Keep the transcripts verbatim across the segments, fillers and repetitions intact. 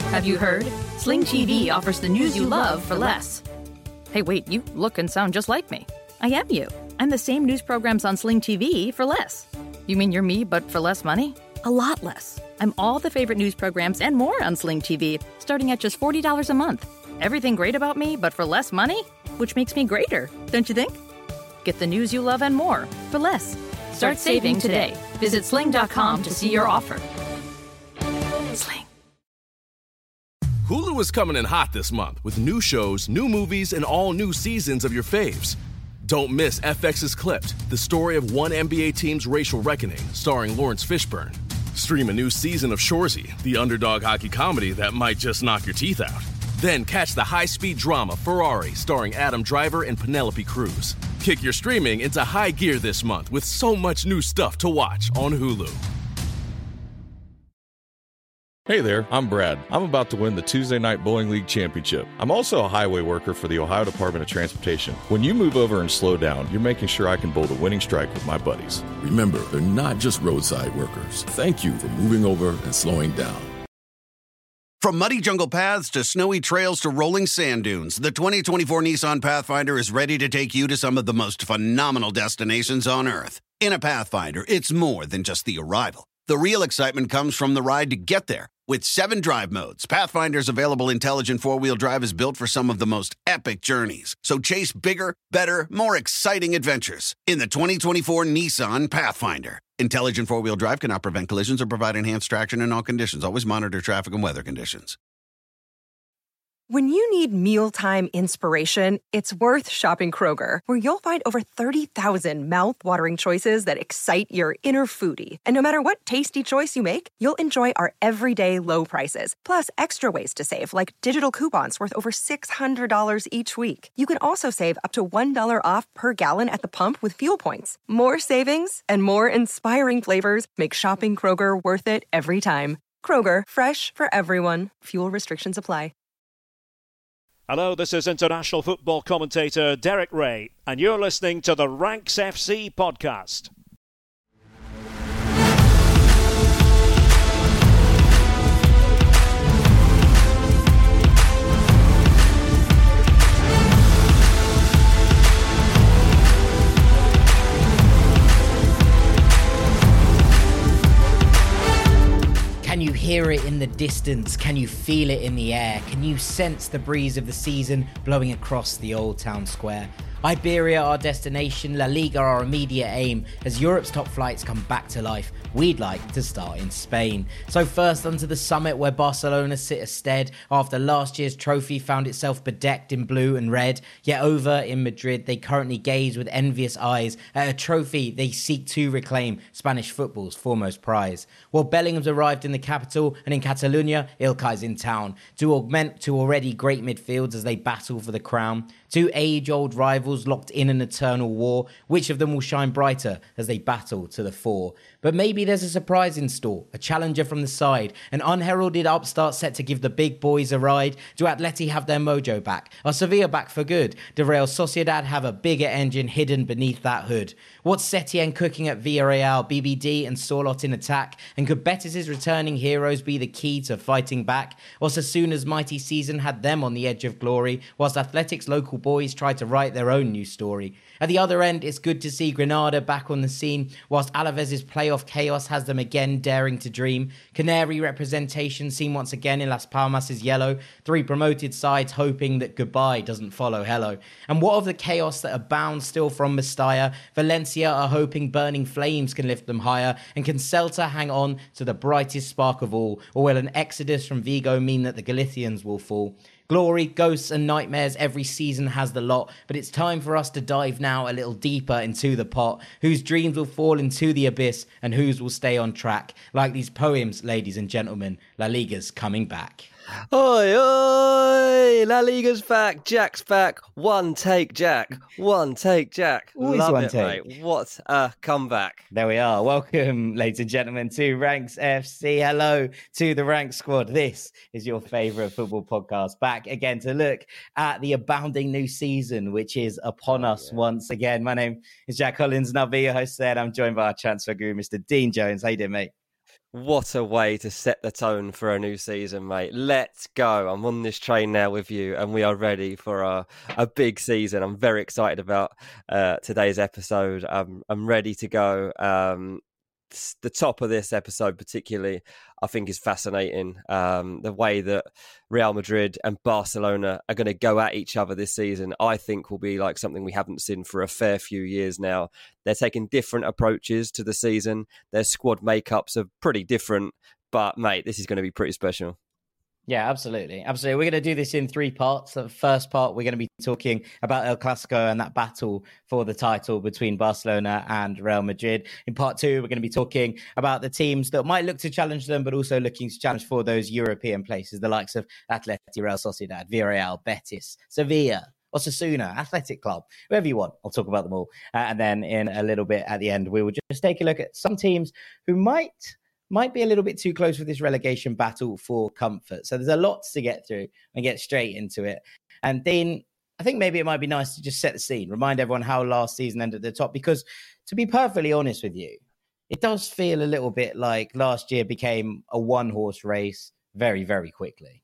Have you heard? Sling T V offers the news you love for less. Hey, wait, you look and sound just like me. I am you. I'm the same news programs on Sling T V for less. You mean you're me, but for less money? A lot less. I'm all the favorite news programs and more on Sling T V, starting at just forty dollars a month. Everything great about me, but for less money? Which makes me greater, don't you think? Get the news you love and more for less. Start saving today. Visit sling dot com to see your offer. Sling. Hulu is coming in hot this month with new shows, new movies, and all new seasons of your faves. Don't miss F X's Clipped, the story of one N B A team's racial reckoning, starring Lawrence Fishburne. Stream a new season of Shoresy, the underdog hockey comedy that might just knock your teeth out. Then catch the high-speed drama Ferrari, starring Adam Driver and Penelope Cruz. Kick your streaming into high gear this month with so much new stuff to watch on Hulu. Hey there, I'm Brad. I'm about to win the Tuesday Night Bowling League Championship. I'm also a highway worker for the Ohio Department of Transportation. When you move over and slow down, you're making sure I can bowl the winning strike with my buddies. Remember, they're not just roadside workers. Thank you for moving over and slowing down. From muddy jungle paths to snowy trails to rolling sand dunes, the twenty twenty-four Nissan Pathfinder is ready to take you to some of the most phenomenal destinations on Earth. In a Pathfinder, it's more than just the arrival. The real excitement comes from the ride to get there. With seven drive modes, Pathfinder's available intelligent four-wheel drive is built for some of the most epic journeys. So chase bigger, better, more exciting adventures in the twenty twenty-four Nissan Pathfinder. Intelligent four-wheel drive cannot prevent collisions or provide enhanced traction in all conditions. Always monitor traffic and weather conditions. When you need mealtime inspiration, it's worth shopping Kroger, where you'll find over thirty thousand mouth-watering choices that excite your inner foodie. And no matter what tasty choice you make, you'll enjoy our everyday low prices, plus extra ways to save, like digital coupons worth over six hundred dollars each week. You can also save up to one dollar off per gallon at the pump with fuel points. More savings and more inspiring flavors make shopping Kroger worth it every time. Kroger, fresh for everyone. Fuel restrictions apply. Hello, this is international football commentator Derek Ray, and you're listening to the Ranks F C podcast. Can you hear it in the distance? Can you feel it in the air? Can you sense the breeze of the season blowing across the old town square? Iberia, our destination, La Liga, our immediate aim. As Europe's top flights come back to life, we'd like to start in Spain. So first onto the summit, where Barcelona sit astead after last year's trophy found itself bedecked in blue and red. Yet over in Madrid, they currently gaze with envious eyes at a trophy they seek to reclaim, Spanish football's foremost prize. While Bellingham's arrived in the capital, and in Catalonia, Ilkay's in town to augment two already great midfields as they battle for the crown. Two age-old rivals locked in an eternal war. Which of them will shine brighter as they battle to the fore? But maybe there's a surprise in store, a challenger from the side, an unheralded upstart set to give the big boys a ride. Do Atleti have their mojo back? Are Sevilla back for good? Do Real Sociedad have a bigger engine hidden beneath that hood? What's Setien cooking at Villarreal, B B D and Sorlot in attack? And could Betis' returning heroes be the key to fighting back? Or Sassuna's mighty season had them on the edge of glory, whilst Athletic's local boys tried to write their own new story. At the other end, it's good to see Granada back on the scene, whilst Alaves' playoff chaos has them again daring to dream. Canary representation seen once again in Las Palmas' yellow. Three promoted sides hoping that goodbye doesn't follow hello. And what of the chaos that abounds still from Mestalla? Valencia are hoping burning flames can lift them higher. And can Celta hang on to the brightest spark of all? Or will an exodus from Vigo mean that the Galicians will fall? Glory, ghosts and nightmares, every season has the lot, but it's time for us to dive now a little deeper into the pot. Whose dreams will fall into the abyss and whose will stay on track? Like these poems, ladies and gentlemen, La Liga's coming back. Oi, oi! La Liga's back, Jack's back. One take, Jack. One take, Jack. Always Love one it, take. mate. What a comeback. There we are. Welcome, ladies and gentlemen, to Ranks F C. Hello to the Ranks squad. This is your favourite football podcast. Back again to look at the abounding new season, which is upon oh, us yeah. once again. My name is Jack Collins, and I'll be your host today. I'm joined by our transfer guru, Mister Dean Jones. How you doing, mate? What a way to set the tone for a new season, mate. Let's go. I'm on this train now with you, and we are ready for a, a big season. I'm very excited about uh, today's episode. I'm, I'm ready to go. Um, the top of this episode particularly, I think, is fascinating. Um, the way that Real Madrid and Barcelona are going to go at each other this season, I think, will be like something we haven't seen for a fair few years now. They're taking different approaches to the season. Their squad makeups are pretty different, but mate, this is going to be pretty special. Yeah, absolutely. Absolutely. We're going to do this in three parts. The first part, we're going to be talking about El Clasico and that battle for the title between Barcelona and Real Madrid. In part two, we're going to be talking about the teams that might look to challenge them, but also looking to challenge for those European places, the likes of Atleti, Real Sociedad, Villarreal, Betis, Sevilla, Osasuna, Athletic Club, whoever you want. I'll talk about them all. Uh, and then in a little bit at the end, we will just take a look at some teams who might... might be a little bit too close for this relegation battle for comfort. So there's a lot to get through and get straight into it. And Dean, I think maybe it might be nice to just set the scene, remind everyone how last season ended at the top, because to be perfectly honest with you, it does feel a little bit like last year became a one-horse race very, very quickly.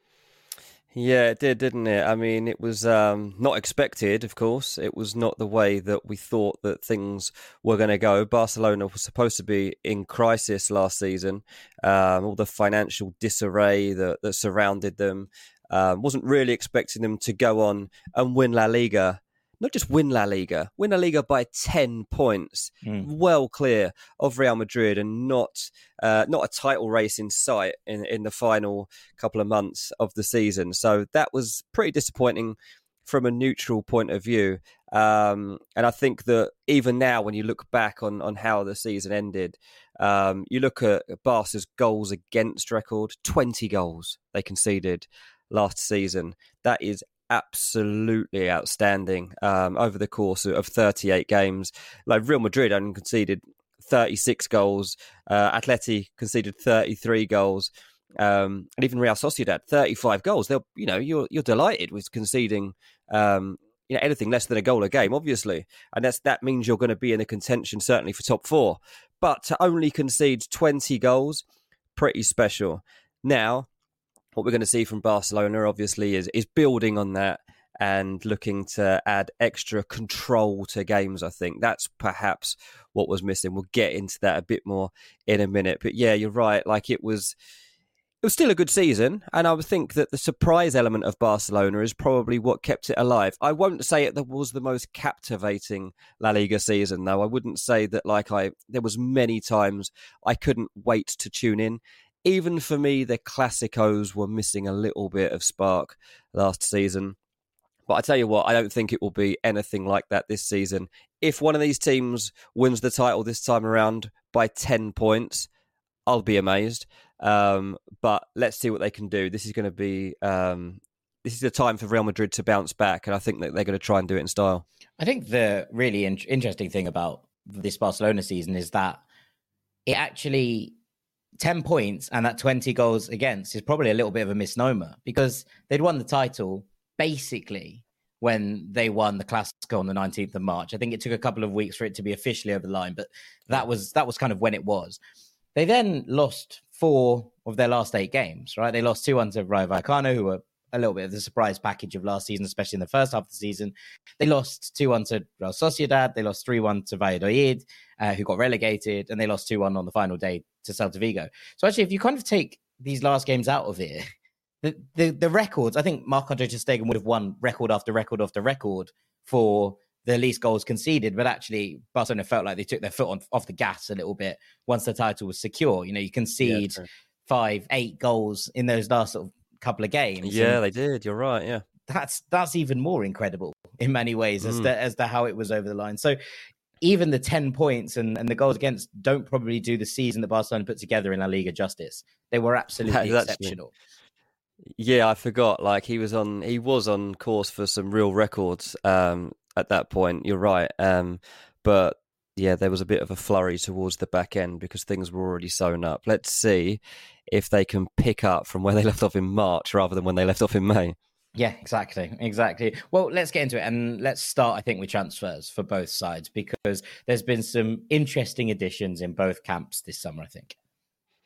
Yeah, it did, didn't it? I mean, it was um, not expected, of course. It was not the way that we thought that things were going to go. Barcelona was supposed to be in crisis last season. Um, all the financial disarray that, that surrounded them. Um, wasn't really expecting them to go on and win La Liga. Not just win La Liga, win La Liga by ten points, mm. well clear of Real Madrid, and not uh, not a title race in sight in, in the final couple of months of the season. So that was pretty disappointing from a neutral point of view. Um, and I think that even now, when you look back on, on how the season ended, um, you look at Barca's goals against record, twenty goals they conceded last season. That is absolutely outstanding um, over the course of thirty-eight games. Like Real Madrid only conceded thirty-six goals, uh, Atleti conceded thirty-three goals, um, and even Real Sociedad thirty-five goals. They'll, you know, you're you're delighted with conceding, um, you know, anything less than a goal a game, obviously, and that's that means you're going to be in a contention certainly for top four. But to only concede twenty goals, pretty special. Now, what we're going to see from Barcelona, obviously, is is building on that and looking to add extra control to games, I think. That's perhaps what was missing. We'll get into that a bit more in a minute. But yeah, you're right. Like it was, it was still a good season. And I would think that the surprise element of Barcelona is probably what kept it alive. I won't say it was the most captivating La Liga season, though. I wouldn't say that like I, there was many times I couldn't wait to tune in. Even for me, the Clásicos were missing a little bit of spark last season. But I tell you what, I don't think it will be anything like that this season. If one of these teams wins the title this time around by ten points, I'll be amazed. Um, but let's see what they can do. This is going to be um, this is the time for Real Madrid to bounce back, and I think that they're going to try and do it in style. I think the really in- interesting thing about this Barcelona season is that it actually... ten points and that twenty goals against is probably a little bit of a misnomer, because they'd won the title basically when they won the Clásico on the nineteenth of March. I think it took a couple of weeks for it to be officially over the line, but that was that was kind of when it was. They then lost four of their last eight games, right? They lost two one to Rayo Vallecano, who were a little bit of the surprise package of last season, especially in the first half of the season. They lost two one to Real Sociedad. They lost three one to Valladolid, uh, who got relegated, and they lost two one on the final day to Celta Vigo. So actually, if you kind of take these last games out of it, the the, the records, I think Marc-Andre ter Stegen would have won record after record after record for the least goals conceded, but actually Barcelona felt like they took their foot on, off the gas a little bit once the title was secure. You know, you concede yeah, five, eight goals in those last sort of couple of games. Yeah, they did. You're right. Yeah, that's that's even more incredible in many ways as mm. to as to how it was over the line. So even the ten points and, and the goals against don't probably do the season that Barcelona put together in La Liga justice. They were absolutely that's exceptional. True. Yeah, I forgot. Like he was on, he was on course for some real records um, at that point. You're right, um, but yeah, there was a bit of a flurry towards the back end because things were already sewn up. Let's see if they can pick up from where they left off in March rather than when they left off in May. Yeah, exactly. Exactly. Well, let's get into it. And let's start, I think, with transfers for both sides, because there's been some interesting additions in both camps this summer, I think.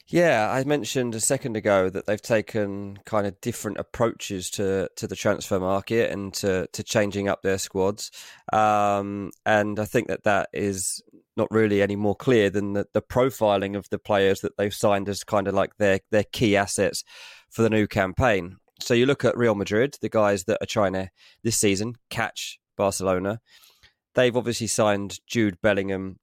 Yeah, I mentioned a second ago that they've taken kind of different approaches to, to the transfer market and to, to changing up their squads. Um, and I think that that is not really any more clear than the, the profiling of the players that they've signed as kind of like their, their key assets for the new campaign. So you look at Real Madrid, the guys that are trying to, this season, catch Barcelona. They've obviously signed Jude Bellingham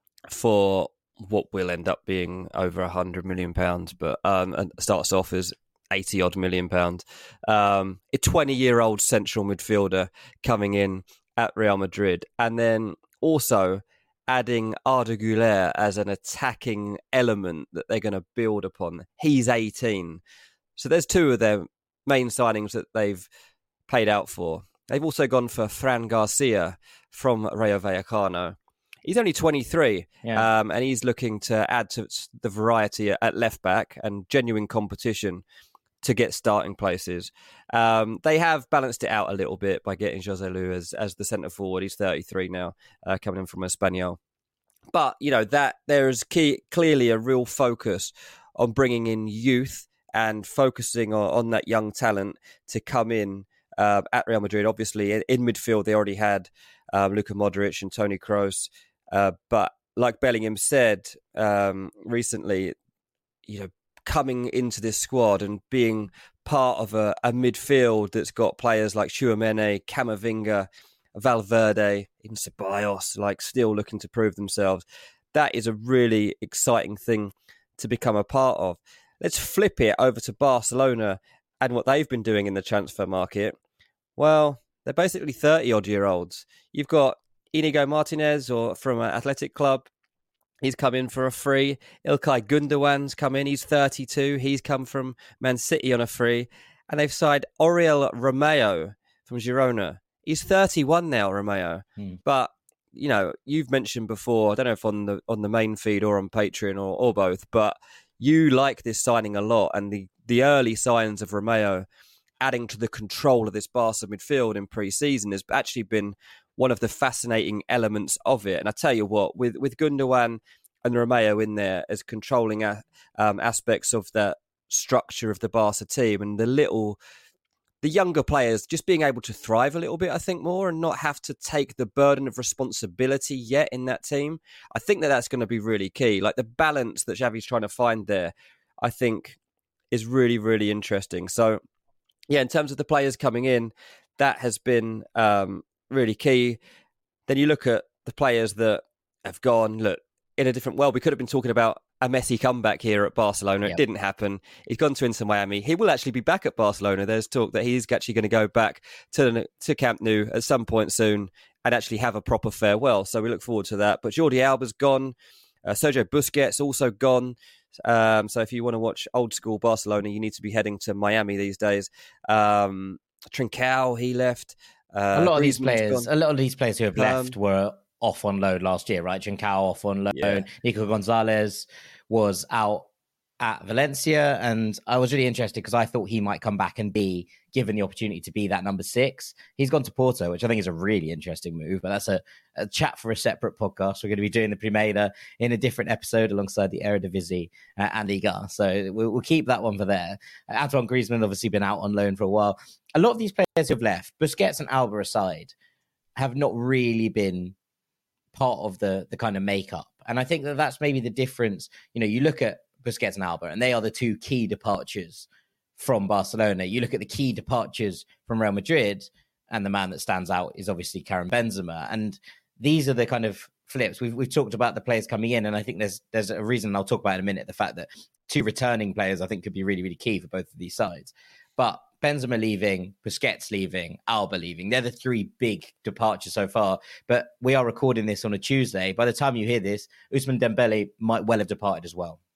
for what will end up being over a hundred million pounds, but um, and starts off as eighty odd million pounds. Um, a twenty-year-old central midfielder coming in at Real Madrid, and then also adding Arda Güler as an attacking element that they're going to build upon. He's eighteen, so there's two of their main signings that they've paid out for. They've also gone for Fran Garcia from Rayo Vallecano. He's only twenty-three, yeah. um, and he's looking to add to the variety at left back and genuine competition to get starting places. Um, they have balanced it out a little bit by getting José Lu as, as the centre forward. He's thirty-three now, uh, coming in from Espanyol. But, you know, that there is key, clearly a real focus on bringing in youth and focusing on, on that young talent to come in uh, at Real Madrid. Obviously, in, in midfield, they already had um, Luka Modric and Toni Kroos. Uh, but like Bellingham said um, recently, you know, coming into this squad and being part of a, a midfield that's got players like Tchouaméni, Camavinga, Valverde, even Ceballos, like still looking to prove themselves. That is a really exciting thing to become a part of. Let's flip it over to Barcelona and what they've been doing in the transfer market. Well, they're basically thirty-odd-year-olds. You've got Inigo Martinez or from an Athletic Club. He's come in for a free. Ilkay Gundogan's come in. He's thirty-two. He's come from Man City on a free. And they've signed Oriol Romeo from Girona. He's thirty-one now, Romeo. Hmm. But, you know, you've mentioned before, I don't know if on the on the main feed or on Patreon or, or both, but you like this signing a lot. And the, the early signs of Romeo adding to the control of this Barca midfield in pre-season has actually been one of the fascinating elements of it. And I tell you what, with, with Gundogan and Romeo in there as controlling a, um, aspects of that structure of the Barca team and the little, the younger players just being able to thrive a little bit, I think, more and not have to take the burden of responsibility yet in that team. I think that that's going to be really key. Like the balance that Xavi's trying to find there, I think is really, really interesting. So yeah, in terms of the players coming in, that has been um, really key. Then you look at the players that have gone, look, in a different world. We could have been talking about a Messi comeback here at Barcelona. Yep. It didn't happen. He's gone to Inter Miami. He will actually be back at Barcelona. There's talk that he's actually going to go back to, to Camp Nou at some point soon and actually have a proper farewell. So we look forward to that. But Jordi Alba's gone. Uh, Sergio Busquets also gone. Um, so if you want to watch old school Barcelona, you need to be heading to Miami these days. Um, Trincao, he left. Uh, a lot of Griezmann's these players, gone. a lot of these players who have left Um, were off on loan last year, right? Trincao off on loan. Yeah. Nico Gonzalez was out at Valencia, and I was really interested because I thought he might come back and be given the opportunity to be that number six. He's gone to Porto, which I think is a really interesting move, but that's a, a chat for a separate podcast. We're going to be doing the Primera in a different episode alongside the Eredivisie uh, and Liga, so we'll, we'll keep that one for there. Uh, Antoine Griezmann obviously been out on loan for a while. A lot of these players who've left, Busquets and Alba aside, have not really been part of the the kind of makeup, and I think that that's maybe the difference. You know, you look at Busquets and Alba, and they are the two key departures from Barcelona. You look at the key departures from Real Madrid, and the man that stands out is obviously Karim Benzema. And these are the kind of flips. We've we've talked about the players coming in, and I think there's there's a reason, and I'll talk about in a minute, the fact that two returning players I think could be really, really key for both of these sides. But Benzema leaving, Busquets leaving, Alba leaving. They're the three big departures so far. But we are recording this on a Tuesday. By the time you hear this, Ousmane Dembele might well have departed as well.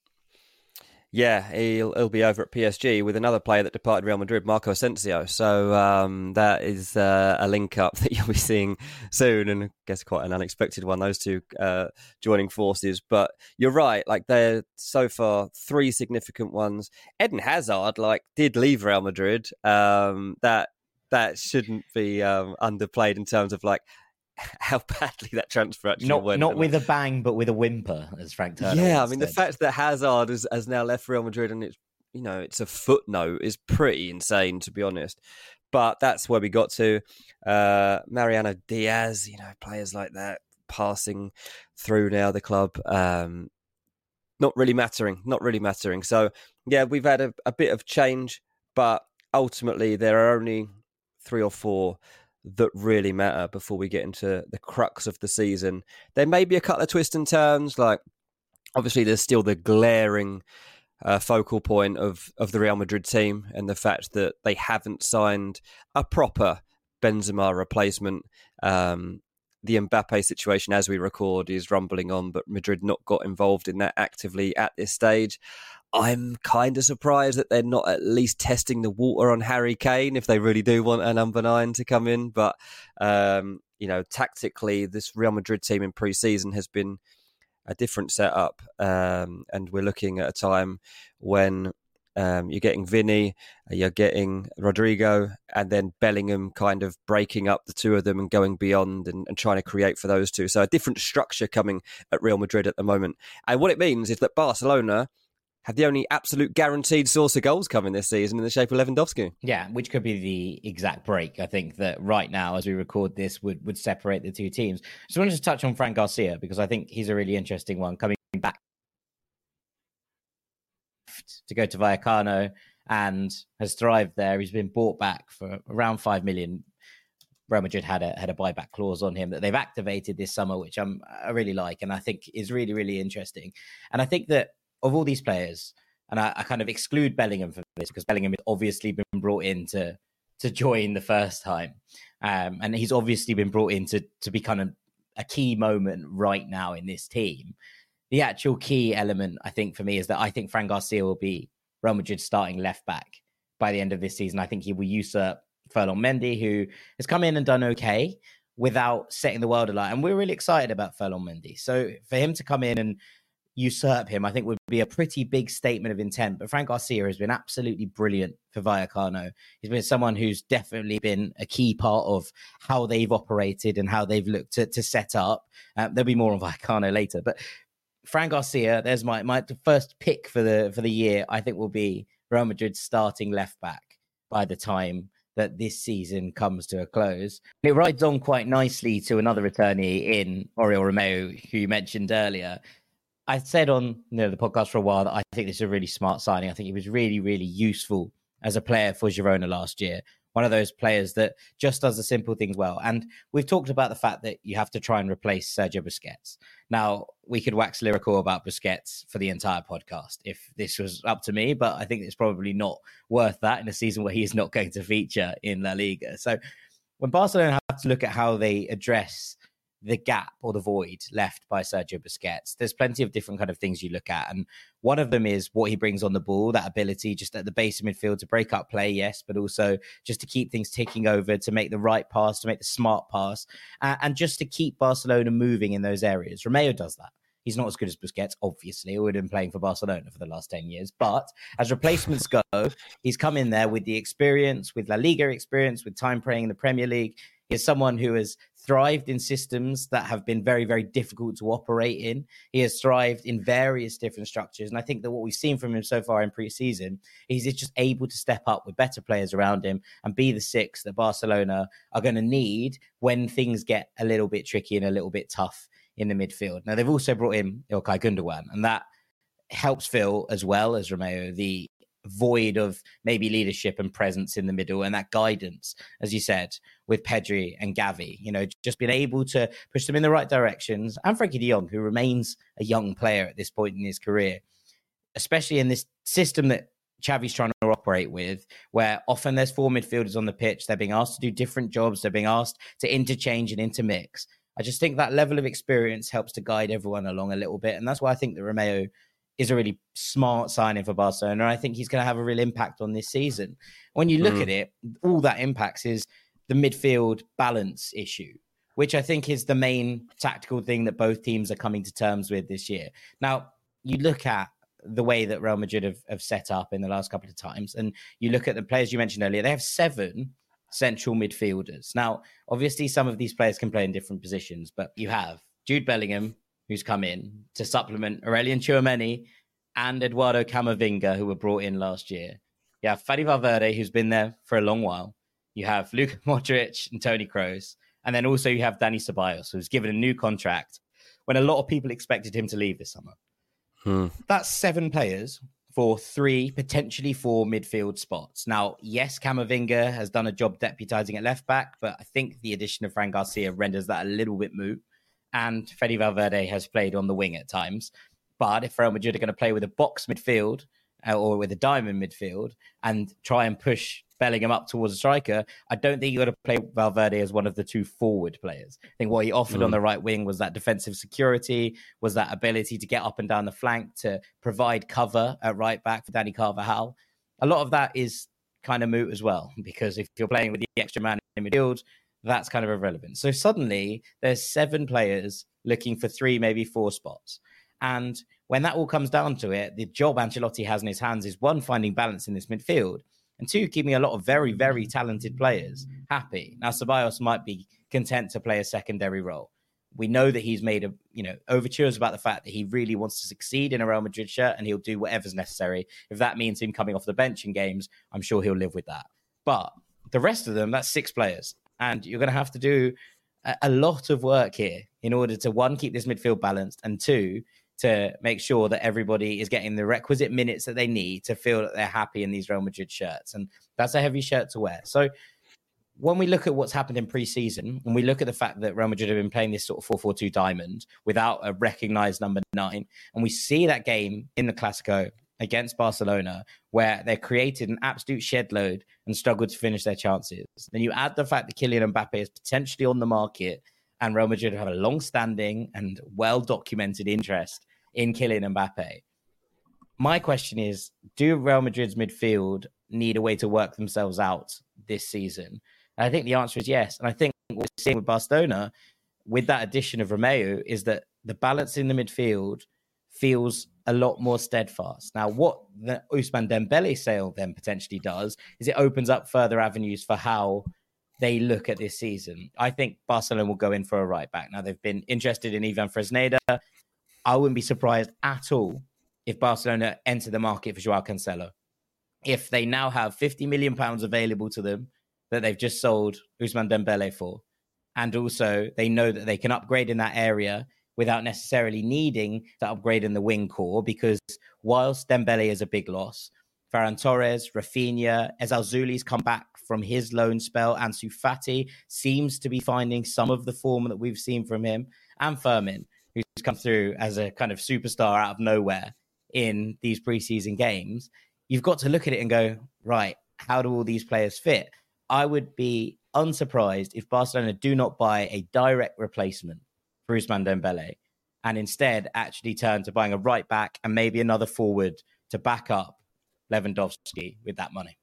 Yeah, he'll, he'll be over at P S G with another player that departed Real Madrid, Marco Asensio. So um, that is uh, a link-up that you'll be seeing soon, and I guess quite an unexpected one, those two uh, joining forces. But you're right, like they're so far three significant ones. Eden Hazard, like, did leave Real Madrid. Um, that that shouldn't be um, underplayed in terms of like how badly that transfer actually not, went. Not with a bang, but with a whimper, as Frank Turner Yeah, I once mean, said. the fact that Hazard has, has now left Real Madrid and it's, you know, it's a footnote is pretty insane, to be honest. But that's where we got to. Uh, Mariano Diaz, you know, players like that passing through now the club. Um, not really mattering, not really mattering. So, yeah, we've had a, a bit of change, but ultimately there are only three or four that really matter before we get into the crux of the season. There may be a couple of twists and turns, like obviously there's still the glaring uh, focal point of, of the Real Madrid team and the fact that they haven't signed a proper Benzema replacement. Um, the Mbappe situation, as we record, is rumbling on, but Madrid not got involved in that actively at this stage. I'm kind of surprised that they're not at least testing the water on Harry Kane if they really do want a number nine to come in. But, um, you know, tactically, this Real Madrid team in pre-season has been a different setup. Um, and we're looking at a time when um, you're getting Vinny, you're getting Rodrigo, and then Bellingham kind of breaking up the two of them and going beyond and, and trying to create for those two. So a different structure coming at Real Madrid at the moment. And what it means is that Barcelona have the only absolute guaranteed source of goals coming this season in the shape of Lewandowski. Yeah, which could be the exact break, I think, that right now, as we record this, would, would separate the two teams. So I want to just touch on Fran Garcia, because I think he's a really interesting one, coming back to go to Vallecano and has thrived there. He's been bought back for around five million. Real Madrid had a had a buyback clause on him that they've activated this summer, which I'm, I really like and I think is really, really interesting. And I think that of all these players, and I, I kind of exclude Bellingham from this because Bellingham has obviously been brought in to, to join the first time. Um, and he's obviously been brought in to, to be kind of a key moment right now in this team. The actual key element, I think, for me is that I think Fran Garcia will be Real Madrid's starting left back by the end of this season. I think he will usurp Ferland Mendy, who has come in and done okay without setting the world alight. And we're really excited about Ferland Mendy. So for him to come in and usurp him, I think would be a pretty big statement of intent. But Fran Garcia has been absolutely brilliant for Vallecano. He's been someone who's definitely been a key part of how they've operated and how they've looked to, to set up. Uh, there'll be more on Vallecano later. But Fran Garcia, there's my, my first pick for the for the year, I think will be Real Madrid's starting left back by the time that this season comes to a close. It rides on quite nicely to another returnee in Oriol Romeu, who you mentioned earlier. I said on you know, the podcast for a while that I think this is a really smart signing. I think he was really, really useful as a player for Girona last year. One of those players that just does the simple things well. And we've talked about the fact that you have to try and replace Sergio Busquets. Now, we could wax lyrical about Busquets for the entire podcast if this was up to me, but I think it's probably not worth that in a season where he is not going to feature in La Liga. So when Barcelona have to look at how they address the gap or the void left by Sergio Busquets, there's plenty of different kind of things you look at. And one of them is what he brings on the ball, that ability just at the base of midfield to break up play, yes, but also just to keep things ticking over, to make the right pass, to make the smart pass, uh, and just to keep Barcelona moving in those areas. Romeu does that. He's not as good as Busquets, obviously. He would have been playing for Barcelona for the last ten years. But as replacements go, he's come in there with the experience, with La Liga experience, with time playing in the Premier League. He's someone who has thrived in systems that have been very, very difficult to operate in. He has thrived in various different structures. And I think that what we've seen from him so far in pre-season is he's just able to step up with better players around him and be the six that Barcelona are going to need when things get a little bit tricky and a little bit tough in the midfield. Now, they've also brought in Ilkay Gundogan, and that helps fill, as well as Romeu, the void of maybe leadership and presence in the middle, and that guidance, as you said, with Pedri and Gavi, you know, just being able to push them in the right directions. And Frankie de Jong, who remains a young player at this point in his career, especially in this system that Xavi's trying to operate with, where often there's four midfielders on the pitch, they're being asked to do different jobs, they're being asked to interchange and intermix. I just think that level of experience helps to guide everyone along a little bit. And that's why I think that Romeu is a really smart signing for Barcelona. And I think he's going to have a real impact on this season. When you look mm. at it, all that impacts is the midfield balance issue, which I think is the main tactical thing that both teams are coming to terms with this year. Now, you look at the way that Real Madrid have, have set up in the last couple of times, and you look at the players you mentioned earlier, they have seven central midfielders. Now, obviously, some of these players can play in different positions, but you have Jude Bellingham, who's come in to supplement Aurelien Tchouameni and Eduardo Camavinga, who were brought in last year. You have Fede Valverde, who's been there for a long while. You have Luka Modric and Toni Kroos. And then also you have Dani Ceballos, who's given a new contract when a lot of people expected him to leave this summer. Hmm. That's seven players for three, potentially four midfield spots. Now, yes, Camavinga has done a job deputising at left back, but I think the addition of Fran Garcia renders that a little bit moot. And Fede Valverde has played on the wing at times. But if Real Madrid are going to play with a box midfield uh, or with a diamond midfield and try and push Bellingham up towards a striker, I don't think you've got to play Valverde as one of the two forward players. I think what he offered mm. on the right wing was that defensive security, was that ability to get up and down the flank, to provide cover at right back for Dani Carvajal. A lot of that is kind of moot as well, because if you're playing with the extra man in midfield, that's kind of irrelevant. So suddenly there's seven players looking for three, maybe four spots. And when that all comes down to it, the job Ancelotti has in his hands is one, finding balance in this midfield, and two, keeping a lot of very, very talented players happy. Now, Ceballos might be content to play a secondary role. We know that he's made a, you know, overtures about the fact that he really wants to succeed in a Real Madrid shirt, and he'll do whatever's necessary. If that means him coming off the bench in games, I'm sure he'll live with that. But the rest of them, that's six players. And you're going to have to do a, a lot of work here in order to, one, keep this midfield balanced, and two, to make sure that everybody is getting the requisite minutes that they need to feel that they're happy in these Real Madrid shirts. And that's a heavy shirt to wear. So when we look at what's happened in pre-season, and we look at the fact that Real Madrid have been playing this sort of four four two diamond without a recognised number nine, and we see that game in the Clásico against Barcelona, where they created an absolute shed load and struggled to finish their chances. Then you add the fact that Kylian Mbappe is potentially on the market, and Real Madrid have a long-standing and well-documented interest in Kylian Mbappe. My question is, do Real Madrid's midfield need a way to work themselves out this season? And I think the answer is yes. And I think what we're seeing with Barcelona, with that addition of Romeu, is that the balance in the midfield feels a lot more steadfast. Now, what the Ousmane Dembele sale then potentially does is it opens up further avenues for how they look at this season. I think Barcelona will go in for a right back. Now, they've been interested in Ivan Fresneda. I wouldn't be surprised at all if Barcelona enter the market for Joao Cancelo. If they now have fifty million pounds available to them that they've just sold Ousmane Dembele for, and also they know that they can upgrade in that area without necessarily needing to upgrade in the wing core, because whilst Dembele is a big loss, Ferran Torres, Rafinha, Ezal Zuli's come back from his loan spell, Ansu Fati seems to be finding some of the form that we've seen from him, and Fermin, who's come through as a kind of superstar out of nowhere in these preseason games. You've got to look at it and go, right, how do all these players fit? I would be unsurprised if Barcelona do not buy a direct replacement for Ousmane Dembele, and instead actually turn to buying a right back and maybe another forward to back up Lewandowski with that money.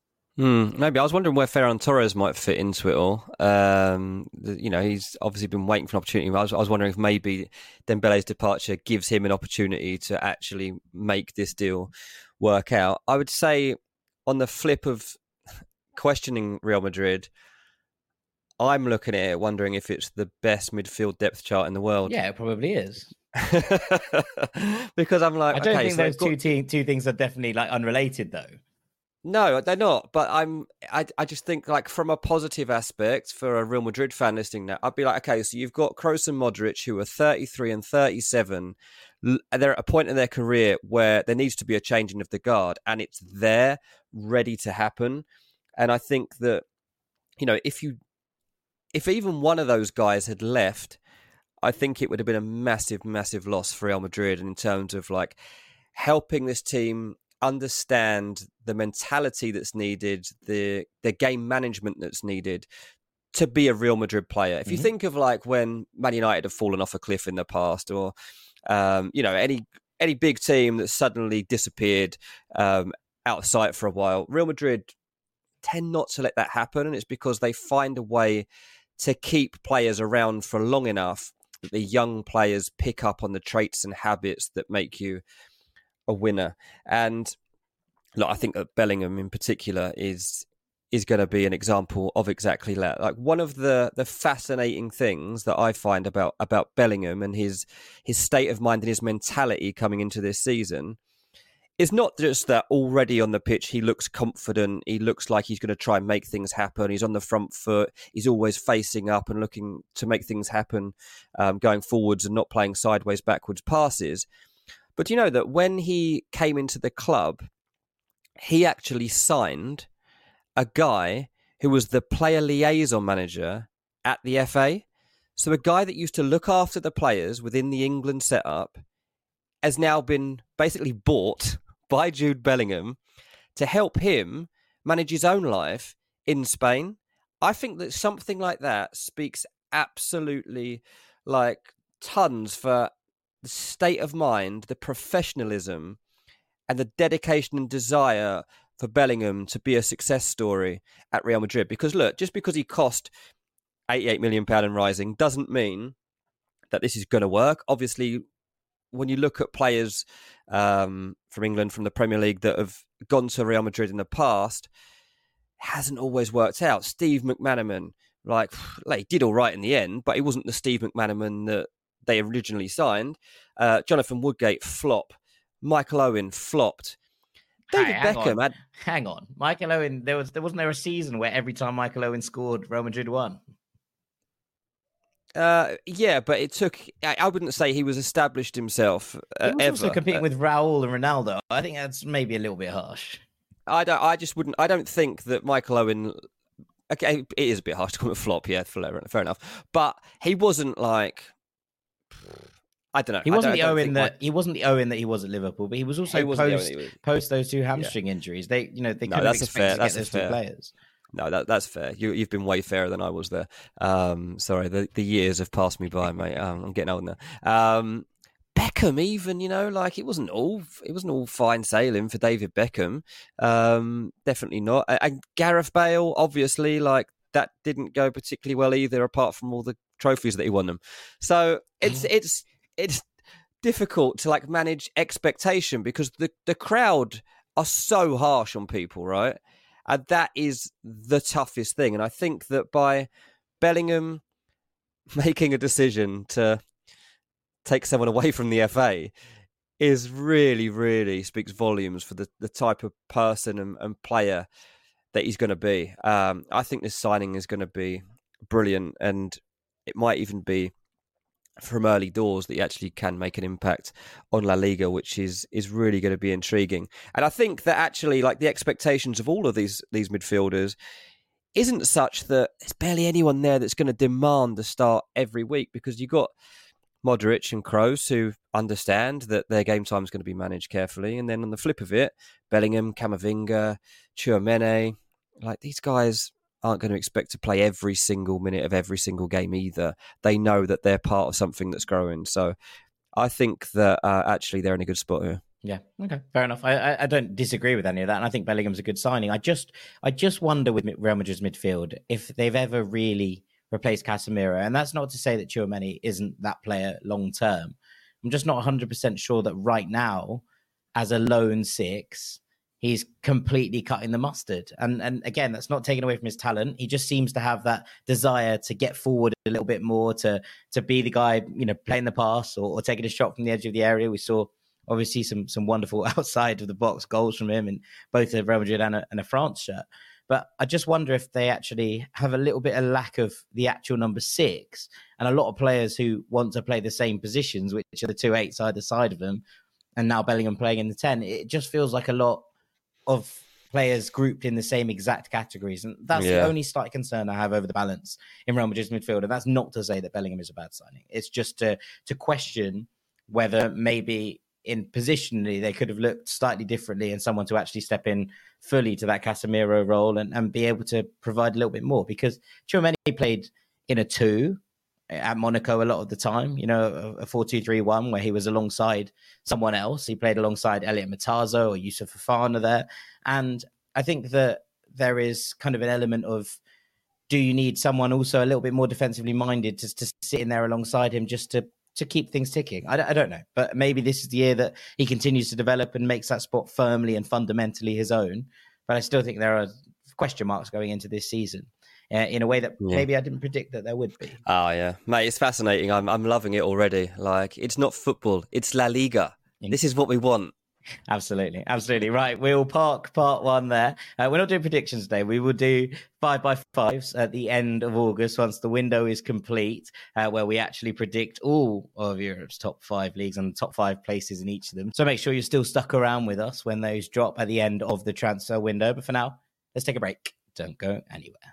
Hmm, maybe. I was wondering where Ferran Torres might fit into it all. Um, the, you know, he's obviously been waiting for an opportunity. I was, I was wondering if maybe Dembele's departure gives him an opportunity to actually make this deal work out. I would say, on the flip of questioning Real Madrid, I'm looking at it wondering if it's the best midfield depth chart in the world. Yeah, it probably is. Because I'm like, I don't okay, think so those got... two, te- two things are definitely like unrelated, though. No, they're not. But I'm, I, I just think, like, from a positive aspect for a Real Madrid fan listening now, I'd be like, okay, so you've got Kroos and Modric, who are thirty-three and thirty-seven. They're at a point in their career where there needs to be a changing of the guard, and it's there, ready to happen. And I think that, you know, if you, if even one of those guys had left, I think it would have been a massive, massive loss for Real Madrid in terms of, like, helping this team understand the mentality that's needed, the the game management that's needed to be a Real Madrid player. If you mm-hmm. think of, like, when Man United have fallen off a cliff in the past, or um, you know, any any big team that suddenly disappeared um, out of sight for a while, Real Madrid tend not to let that happen, and it's because they find a way to keep players around for long enough that the young players pick up on the traits and habits that make you a winner. And look, I think that Bellingham in particular is is going to be an example of exactly that. Like one of the the fascinating things that I find about about Bellingham and his his state of mind and his mentality coming into this season is not just that already on the pitch he looks confident, he looks like he's going to try and make things happen, he's on the front foot, he's always facing up and looking to make things happen, um, going forwards and not playing sideways, backwards passes. But you know that when he came into the club, he actually signed a guy who was the player liaison manager at the F A. So a guy that used to look after the players within the England setup has now been basically bought by Jude Bellingham to help him manage his own life in Spain. I think that something like that speaks absolutely like tons for the state of mind, the professionalism and the dedication and desire for Bellingham to be a success story at Real Madrid. Because look, just because he cost eighty-eight million pounds and rising doesn't mean that this is going to work. Obviously, when you look at players um, from England, from the Premier League that have gone to Real Madrid in the past, it hasn't always worked out. Steve McManaman, like, like he did all right in the end, but he wasn't the Steve McManaman that they originally signed. Uh, Jonathan Woodgate, flop. Michael Owen, flopped. David hey, hang Beckham on. had... Hang on. Michael Owen, there was there wasn't there a season where every time Michael Owen scored, Real Madrid won? Uh, yeah, but it took... I, I wouldn't say he was established himself uh, he was ever. also competing uh, with Raul and Ronaldo. I think that's maybe a little bit harsh. I don't. I just wouldn't... I don't think that Michael Owen... Okay, it is a bit harsh to call him a flop, yeah, fair, fair enough. But he wasn't like... I don't know. He wasn't I the don't, I Owen that my... he wasn't the Owen that he was at Liverpool, but he was also he post was... post those two hamstring yeah. injuries. They, you know, they couldn't no, expect fair, to get those two players. No, that that's fair. You you've been way fairer than I was there. Um, sorry, the the years have passed me by, mate. Um, I'm getting old now. Um, Beckham, even you know, like it wasn't all it wasn't all fine sailing for David Beckham. Um, definitely not. And Gareth Bale, obviously, like that didn't go particularly well either, apart from all the trophies that he won them. So it's it's it's. difficult to like manage expectation because the, the crowd are so harsh on people, right? And that is the toughest thing. And I think that by Bellingham making a decision to take someone away from the F A is really, really speaks volumes for the, the type of person and, and player that he's going to be. Um, I think this signing is going to be brilliant, and it might even be from early doors that he actually can make an impact on La Liga, which is is really going to be intriguing. And I think that actually, like the expectations of all of these these midfielders isn't such that there's barely anyone there that's going to demand the start every week, because you've got Modric and Kroos who understand that their game time is going to be managed carefully. And then on the flip of it, Bellingham, Camavinga, Tchouaméni, like these guys aren't going to expect to play every single minute of every single game either. They know that they're part of something that's growing. So I think that uh, actually they're in a good spot here. Yeah, okay, fair enough. I, I I don't disagree with any of that, and I think Bellingham's a good signing. I just I just wonder with Real Madrid's midfield if they've ever really replaced Casemiro, and that's not to say that Tchouaméni isn't that player long term. I'm just not one hundred percent sure that right now, as a lone six, he's completely cutting the mustard. And and again, that's not taken away from his talent. He just seems to have that desire to get forward a little bit more, to to be the guy, you know, playing the pass or, or taking a shot from the edge of the area. We saw obviously some some wonderful outside of the box goals from him in both a Real Madrid and a, and a France shirt. But I just wonder if they actually have a little bit of lack of the actual number six, and a lot of players who want to play the same positions, which are the two eights either side of them, and now Bellingham playing in the ten. It just feels like a lot of players grouped in the same exact categories. And that's yeah. the only slight concern I have over the balance in Real Madrid's midfield. And that's not to say that Bellingham is a bad signing. It's just to to question whether maybe in positionally they could have looked slightly differently, and someone to actually step in fully to that Casemiro role and, and be able to provide a little bit more. Because Tchouaméni played in a two at Monaco a lot of the time, you know, a four two three one where he was alongside someone else. He played alongside Elliot Matazo or Yusuf Fofana there. And I think that there is kind of an element of, do you need someone also a little bit more defensively minded to, to sit in there alongside him just to to keep things ticking? I, I don't know. But maybe this is the year that he continues to develop and makes that spot firmly and fundamentally his own. But I still think there are question marks going into this season uh, in a way that yeah. maybe I didn't predict that there would be. Oh, yeah. Mate, it's fascinating. I'm I'm loving it already. Like, it's not football. It's La Liga. This is what we want. Absolutely. Absolutely. Right. We'll park part one there. Uh, we're not doing predictions today. We will do five by fives at the end of August once the window is complete, uh, where we actually predict all of Europe's top five leagues and the top five places in each of them. So make sure you're still stuck around with us when those drop at the end of the transfer window. But for now, let's take a break. Don't go anywhere.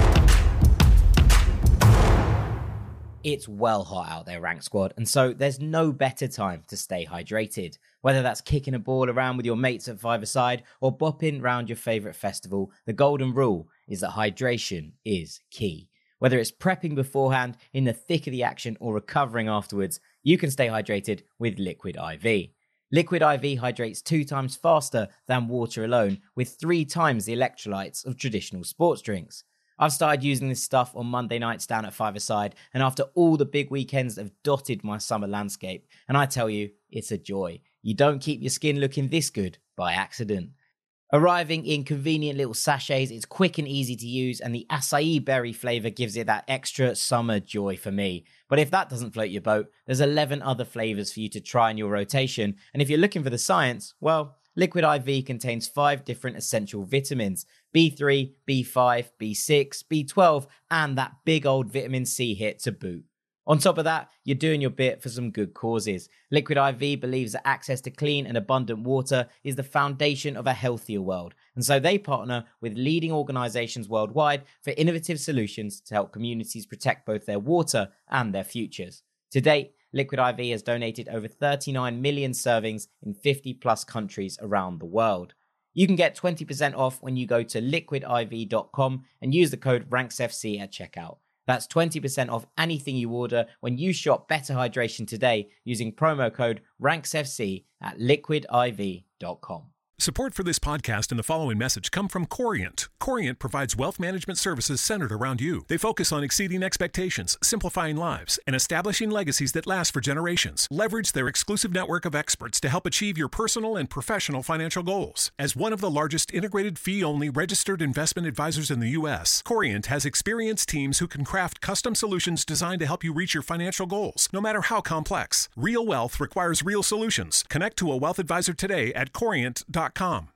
It's well hot out there, Rank Squad, and so there's no better time to stay hydrated. Whether that's kicking a ball around with your mates at five-a-side or bopping round your favourite festival, the golden rule is that hydration is key. Whether it's prepping beforehand, in the thick of the action, or recovering afterwards, you can stay hydrated with Liquid I V. Liquid I V hydrates two times faster than water alone, with three times the electrolytes of traditional sports drinks. I've started using this stuff on Monday nights down at five-a-side, and after all the big weekends that have dotted my summer landscape, and I tell you, it's a joy. You don't keep your skin looking this good by accident. Arriving in convenient little sachets, it's quick and easy to use, and the acai berry flavour gives it that extra summer joy for me. But if that doesn't float your boat, there's eleven other flavours for you to try in your rotation, and if you're looking for the science, well, Liquid I V contains five different essential vitamins: B three, B five, B six, B twelve, and that big old vitamin C hit to boot. On top of that, you're doing your bit for some good causes. Liquid I V believes that access to clean and abundant water is the foundation of a healthier world, and so they partner with leading organisations worldwide for innovative solutions to help communities protect both their water and their futures. To date, Liquid I V has donated over thirty-nine million servings in fifty plus countries around the world. You can get twenty percent off when you go to liquid I V dot com and use the code RANKSFC at checkout. That's twenty percent off anything you order when you shop Better Hydration today using promo code RANKSFC at liquid I V dot com. Support for this podcast and the following message come from Corient. Corient provides wealth management services centered around you. They focus on exceeding expectations, simplifying lives, and establishing legacies that last for generations. Leverage their exclusive network of experts to help achieve your personal and professional financial goals. As one of the largest integrated fee-only registered investment advisors in the U S, Corient has experienced teams who can craft custom solutions designed to help you reach your financial goals, no matter how complex. Real wealth requires real solutions. Connect to a wealth advisor today at corient dot com.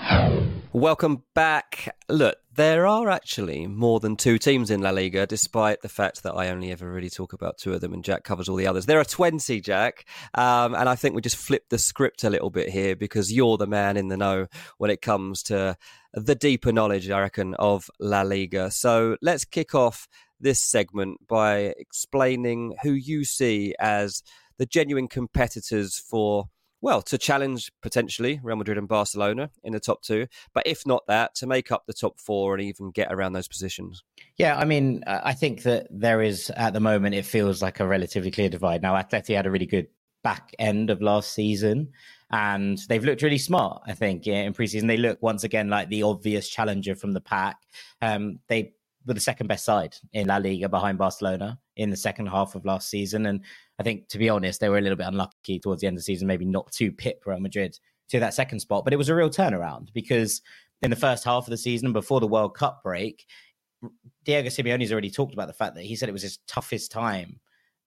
Welcome back. Look, there are actually more than two teams in La Liga, despite the fact that I only ever really talk about two of them and Jack covers all the others. There are twenty, Jack, um, and I think we just flipped the script a little bit here because you're the man in the know when it comes to the deeper knowledge, I reckon, of La Liga. So let's kick off this segment by explaining who you see as the genuine competitors for, well, to challenge potentially Real Madrid and Barcelona in the top two, but if not that, to make up the top four and even get around those positions. Yeah, I mean, I think that there is, at the moment, it feels like a relatively clear divide. Now, Atleti had a really good back end of last season, and they've looked really smart, I think, in preseason. They look, once again, like the obvious challenger from the pack. Um, they were the second best side in La Liga behind Barcelona in the second half of last season, and I think, to be honest, they were a little bit unlucky towards the end of the season, maybe not to pip Real Madrid to that second spot. But it was a real turnaround because in the first half of the season, before the World Cup break, Diego Simeone's already talked about the fact that he said it was his toughest time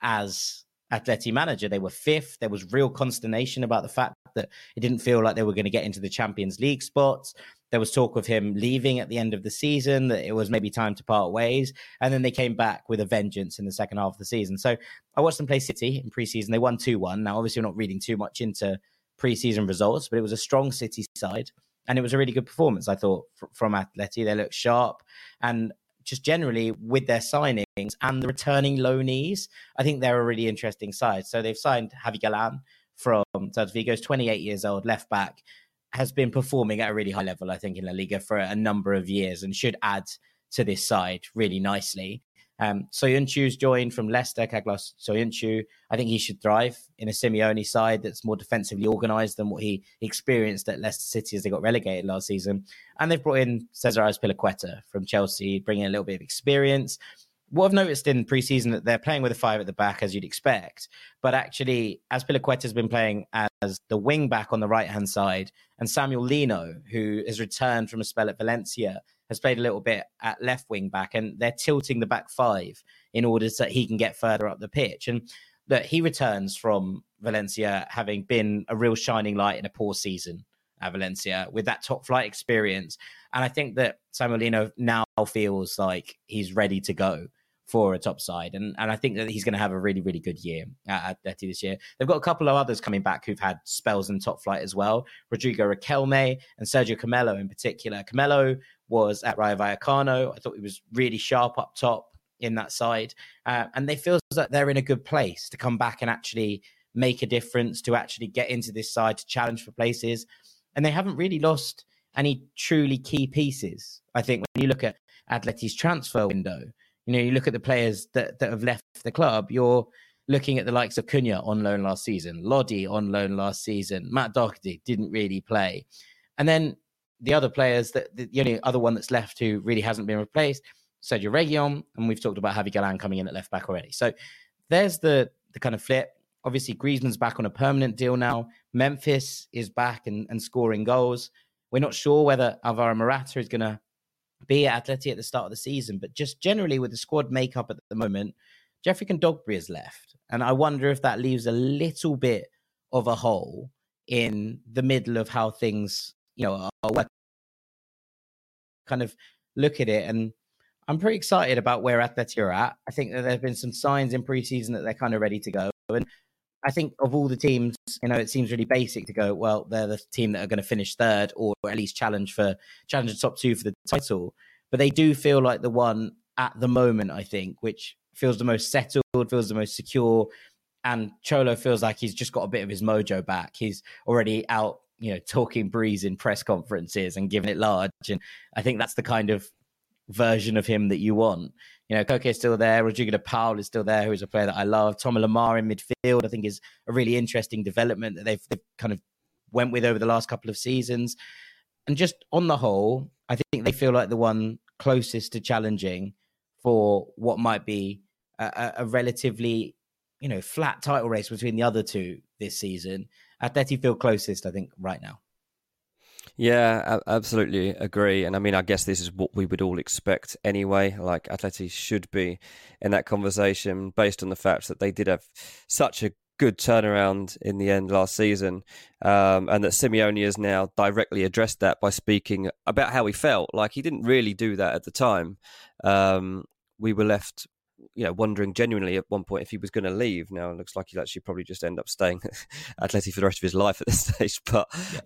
as Atleti manager. They were fifth. There was real consternation about the fact that it didn't feel like they were going to get into the Champions League spots. There was talk of him leaving at the end of the season, that it was maybe time to part ways. And then they came back with a vengeance in the second half of the season. So I watched them play City in preseason. They won two one. Now, obviously, we're not reading too much into preseason results, but it was a strong City side. And it was a really good performance, I thought, from Atleti. They looked sharp. And just generally, with their signings and the returning loanees, I think they're a really interesting side. So they've signed Javi Galán from Celta Vigo, twenty-eight years old, left back, has been performing at a really high level, I think, in La Liga for a number of years and should add to this side really nicely. Um, Soyuncu's joined from Leicester, Carlos Soyuncu. I think he should thrive in a Simeone side that's more defensively organised than what he experienced at Leicester City as they got relegated last season. And they've brought in Cesar Azpilicueta from Chelsea, bringing a little bit of experience. what I've noticed in pre-season that they're playing with a five at the back, as you'd expect. But actually, Azpilicueta's been playing as the wing back on the right-hand side, and Samuel Lino, who has returned from a spell at Valencia, has played a little bit at left wing back, and they're tilting the back five in order so that he can get further up the pitch. And that he returns from Valencia having been a real shining light in a poor season at Valencia with that top flight experience. And I think that Samuel Lino now feels like he's ready to go for a top side. And, and I think that he's going to have a really, really good year at Atleti this year. They've got a couple of others coming back who've had spells in top flight as well. Rodrigo Riquelme and Sergio Camelo in particular. Camelo was at Rayo Vallecano. I thought he was really sharp up top in that side. Uh, and they feel that they're in a good place to come back and actually make a difference, to actually get into this side, to challenge for places. And they haven't really lost any truly key pieces. I think when you look at Atleti's transfer window, you know, you look at the players that, that have left the club, you're looking at the likes of Cunha on loan last season, Lodi on loan last season, Matt Doherty didn't really play. And then the other players, that the only other one that's left who really hasn't been replaced, Sergio Reguilon, and we've talked about Javi Galán coming in at left back already. So there's the the kind of flip. Obviously, Griezmann's back on a permanent deal now. Memphis is back and, and scoring goals. We're not sure whether Alvaro Morata is going to be at Atleti at the start of the season, but just generally with the squad makeup at the moment, Jeffrey Kondogbia has left. And I wonder if that leaves a little bit of a hole in the middle of how things, you know, are working. Kind of look at it, and I'm pretty excited about where Atleti are at. I think that there's been some signs in pre-season that they're kind of ready to go. And I think of all the teams, you know, it seems really basic to go, well, they're the team that are going to finish third or at least challenge for challenge the top two for the title. But they do feel like the one at the moment, I think, which feels the most settled, feels the most secure. And Cholo feels like he's just got a bit of his mojo back. He's already out, you know, talking breeze in press conferences and giving it large. And I think that's the kind of version of him that you want. You know, Koke is still there. Rodrigo de Paul is still there, who's a player that I love. Thomas Lemar in midfield, I think, is a really interesting development that they've, they've kind of went with over the last couple of seasons. And just on the whole, I think they feel like the one closest to challenging for what might be a, a relatively, you know, flat title race between the other two this season. Atleti feel closest, I think, right now. Yeah, I absolutely agree. And I mean, I guess this is what we would all expect anyway. Like, Atleti should be in that conversation based on the fact that they did have such a good turnaround in the end last season, um, and that Simeone has now directly addressed that by speaking about how he felt. Like, he didn't really do that at the time. Um, we were left, you know, wondering genuinely at one point if he was going to leave. Now it looks like he'll actually probably just end up staying at Atleti for the rest of his life at this stage. But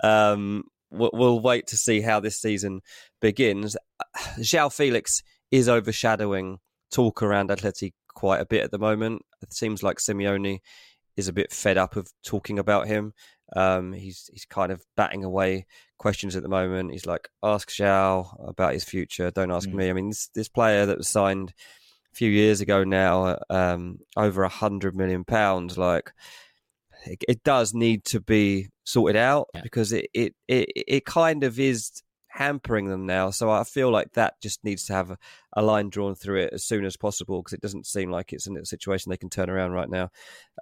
um, we'll, we'll wait to see how this season begins. João Felix is overshadowing talk around Atleti quite a bit at the moment. It seems like Simeone is a bit fed up of talking about him. Um, he's he's kind of batting away questions at the moment. He's like, ask João about his future, don't ask mm. me. I mean, this, this player that was signed a few years ago now, um, over a hundred million pounds, like, it, it does need to be sorted out yeah. because it, it, it, it kind of is hampering them now. So I feel like that just needs to have a, a line drawn through it as soon as possible, because it doesn't seem like it's in a situation they can turn around right now.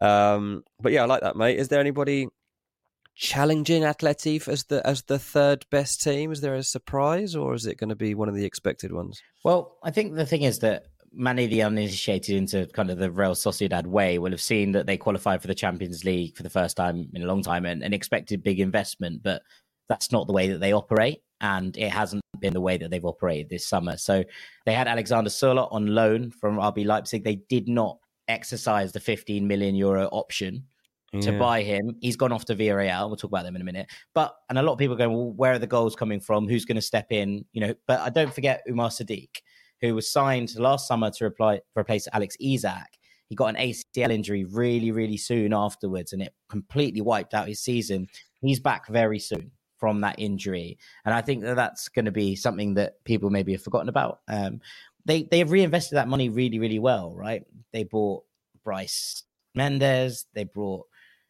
Um, but yeah, I like that, mate. Is there anybody challenging Atleti as the as the third best team? Is there a surprise, or is it going to be one of the expected ones? Well, I think the thing is that many of the uninitiated into kind of the Real Sociedad way will have seen that they qualified for the Champions League for the first time in a long time and, and expected big investment, but that's not the way that they operate. And it hasn't been the way that they've operated this summer. So they had Alexander Sørloth on loan from R B Leipzig. They did not exercise the fifteen million euro option yeah. to buy him. He's gone off to Villarreal. We'll talk about them in a minute. But, and a lot of people are going, well, where are the goals coming from? Who's going to step in? You know, but I don't forget Umar Sadiq, who was signed last summer to reply, replace Alex Isak. He got an A C L injury really, really soon afterwards, and it completely wiped out his season. He's back very soon from that injury. And I think that that's going to be something that people maybe have forgotten about. Um, they, they have reinvested that money really, really well, right? They bought Bryce Mendes, they brought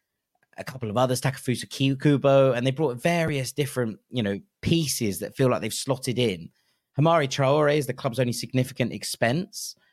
a couple of others, Takefusa Kubo, and they brought various different, you know, pieces that feel like they've slotted in. Hamari Traore is the club's only significant expense.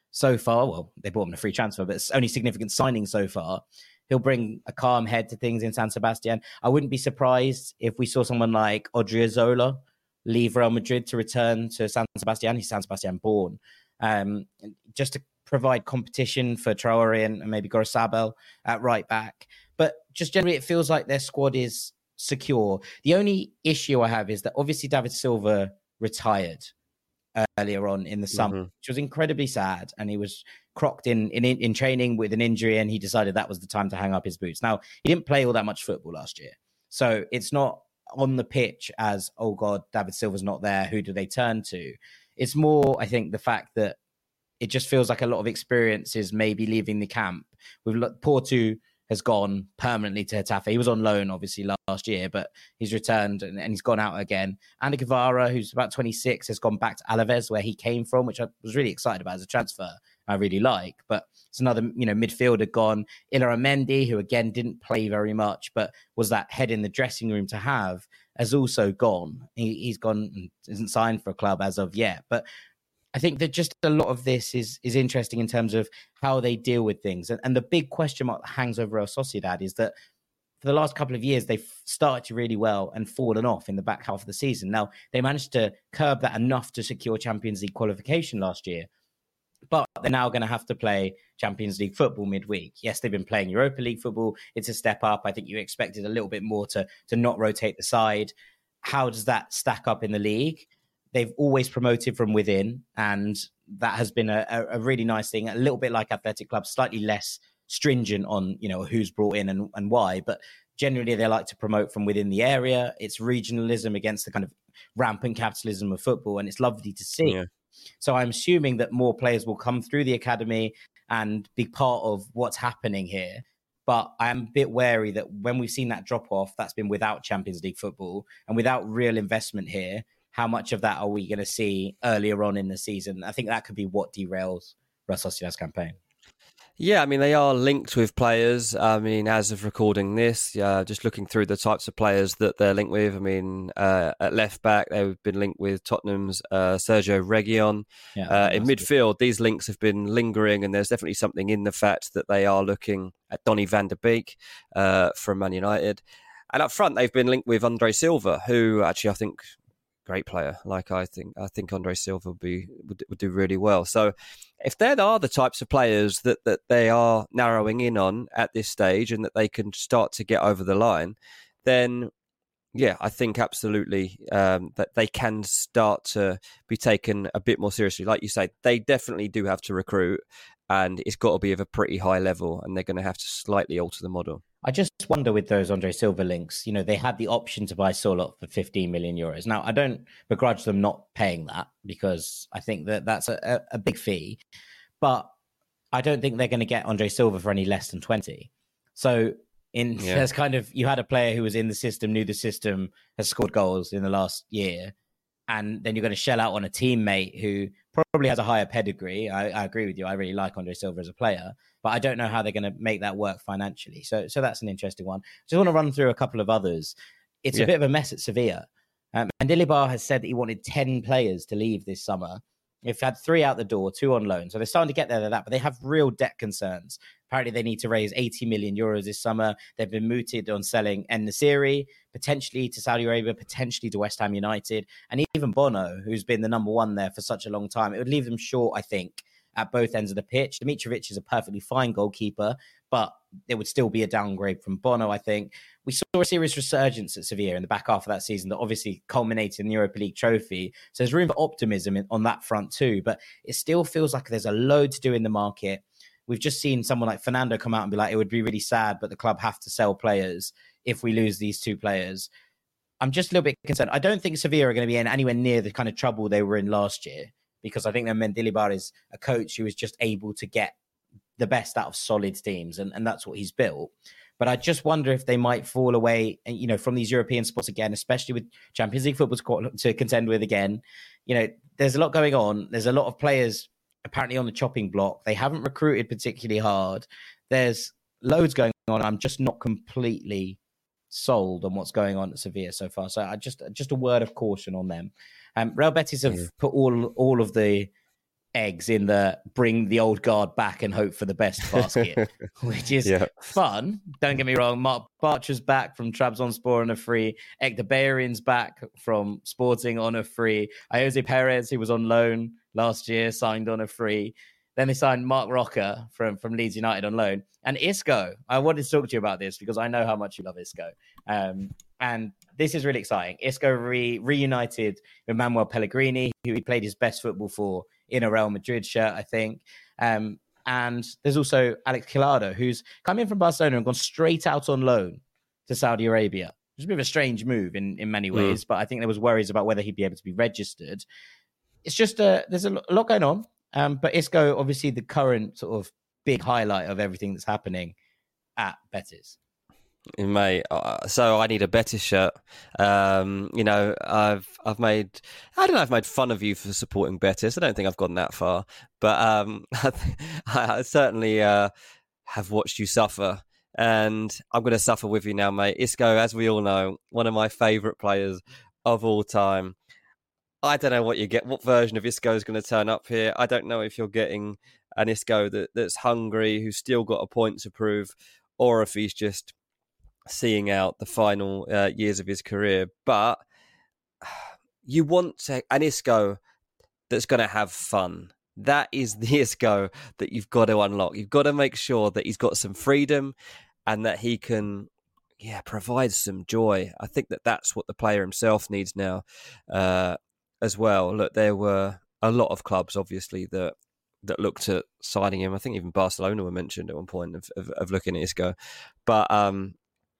so far. Well, they bought him a free transfer, but it's only significant signing so far. He'll bring a calm head to things in San Sebastian. I wouldn't be surprised if we saw someone like Odriozola leave Real Madrid to return to San Sebastian. He's San Sebastian born. Um, just to provide competition for Traore and, and maybe Gorosabel at right back. But just generally, it feels like their squad is secure. The only issue I have is that obviously David Silva retired earlier on in the summer, mm-hmm. which was incredibly sad. And he was crocked in, in in training with an injury, and he decided that was the time to hang up his boots. Now, he didn't play all that much football last year. So it's not on the pitch as, oh God, David Silva's not there. Who do they turn to? It's more, I think, the fact that it just feels like a lot of experience is maybe leaving the camp. We've looked, Porto has gone permanently to Getafe. He was on loan, obviously, last year, but he's returned and, and he's gone out again. Andy Guevara, who's about twenty-six, has gone back to Alaves, where he came from, which I was really excited about as a transfer. I really like, but it's another, you know, midfielder gone. Illaramendi, who again didn't play very much, but was that head in the dressing room to have, has also gone. He, he's gone and isn't signed for a club as of yet, but I think that just a lot of this is is interesting in terms of how they deal with things. And, and the big question mark that hangs over Real Sociedad is that for the last couple of years, they've started really well and fallen off in the back half of the season. Now, they managed to curb that enough to secure Champions League qualification last year. But they're now going to have to play Champions League football midweek. Yes, they've been playing Europa League football. It's a step up. I think you expected a little bit more to, to not rotate the side. How does that stack up in the league? They've always promoted from within, and that has been a, a really nice thing. A little bit like Athletic Club, slightly less stringent on, you know, who's brought in and, and why. But generally, they like to promote from within the area. It's regionalism against the kind of rampant capitalism of football, and it's lovely to see. Yeah. So I'm assuming that more players will come through the academy and be part of what's happening here. But I am a bit wary that when we've seen that drop off, that's been without Champions League football and without real investment here. How much of that are we going to see earlier on in the season? I think that could be what derails Real Sociedad's campaign. Yeah, I mean, they are linked with players. I mean, as of recording this, uh, just looking through the types of players that they're linked with. I mean, uh, at left back, they've been linked with Tottenham's uh, Sergio Reguilon. Yeah, uh, in midfield, good. These links have been lingering, and there's definitely something in the fact that they are looking at Donny van der Beek uh, from Man United. And up front, they've been linked with Andre Silva, who actually I think... great player. Like I think, I think Andre Silva would be would, would do really well. So, if there are the types of players that that they are narrowing in on at this stage, and that they can start to get over the line, then yeah, I think absolutely um, that they can start to be taken a bit more seriously. Like you say, they definitely do have to recruit, and it's got to be of a pretty high level, and they're going to have to slightly alter the model. I just wonder with those Andre Silva links, you know, they had the option to buy Solot for fifteen million euros. Now, I don't begrudge them not paying that, because I think that that's a, a big fee, but I don't think they're going to get Andre Silva for any less than twenty. So in yeah. there's kind of, you had a player who was in the system, knew the system, has scored goals in the last year, and then you're going to shell out on a teammate who probably has a higher pedigree. I, I agree with you. I really like Andre Silva as a player, but I don't know how they're going to make that work financially. So so that's an interesting one. Just want to run through a couple of others. It's yeah. a bit of a mess at Sevilla. Um, and Mendilibar has said that he wanted ten players to leave this summer. They've had three out the door, two on loan. So they're starting to get there, that, but they have real debt concerns. Apparently, they need to raise eighty million euros this summer. They've been mooted on selling En-Nesyri, potentially to Saudi Arabia, potentially to West Ham United, and even Bono, who's been the number one there for such a long time. It would leave them short, I think, at both ends of the pitch. Dimitrovic is a perfectly fine goalkeeper, but it would still be a downgrade from Bono, I think. We saw a serious resurgence at Sevilla in the back half of that season that obviously culminated in the Europa League trophy. So there's room for optimism in, on that front too, but it still feels like there's a load to do in the market. We've just seen someone like Fernando come out and be like, it would be really sad, but the club have to sell players if we lose these two players. I'm just a little bit concerned. I don't think Sevilla are going to be in anywhere near the kind of trouble they were in last year, because I think that Mendilibar is a coach who is just able to get the best out of solid teams, and, and that's what he's built. But I just wonder if they might fall away, you know, from these European spots again, especially with Champions League football to contend with again. You know, there's a lot going on. There's a lot of players apparently on the chopping block. They haven't recruited particularly hard. There's loads going on. I'm just not completely sold on what's going on at Sevilla so far. So I just just a word of caution on them. Um, Real Betis have yeah. put all all of the eggs in the bring the old guard back and hope for the best basket, which is yeah. fun. Don't get me wrong. Mark Bartra's back from Trabzonspor on a free. Ekta Bayerin's back from Sporting on a free. Jose Perez, who was on loan last year, signed on a free. Then they signed Mark Rocker from, from Leeds United on loan. And Isco, I wanted to talk to you about this because I know how much you love Isco. Um, and this is really exciting. Isco re- reunited with Manuel Pellegrini, who he played his best football for in a Real Madrid shirt, I think. Um, and there's also Alex Collado, who's come in from Barcelona and gone straight out on loan to Saudi Arabia. It's a bit of a strange move in, in many ways, mm. but I think there was worries about whether he'd be able to be registered. It's just, uh, there's a lot going on. Um, but Isco, obviously the current sort of big highlight of everything that's happening at Betis. Mate, uh, so I need a Betis shirt. Um, you know, I've I've made I don't know I've made fun of you for supporting Betis. I don't think I've gone that far, but um, I, I certainly uh, have watched you suffer, and I'm going to suffer with you now, mate. Isco, as we all know, one of my favourite players of all time. I don't know what you get, what version of Isco is going to turn up here. I don't know if you're getting an Isco that, that's hungry, who's still got a point to prove, or if he's just seeing out the final uh, years of his career. But you want to, an Isco that's going to have fun. That is the Isco that you've got to unlock. You've got to make sure that he's got some freedom and that he can yeah, provide some joy. I think that that's what the player himself needs now. Uh, as well. Look, there were a lot of clubs, obviously, that that looked at signing him. I think even Barcelona were mentioned at one point of, of, of looking at Isco. But, um,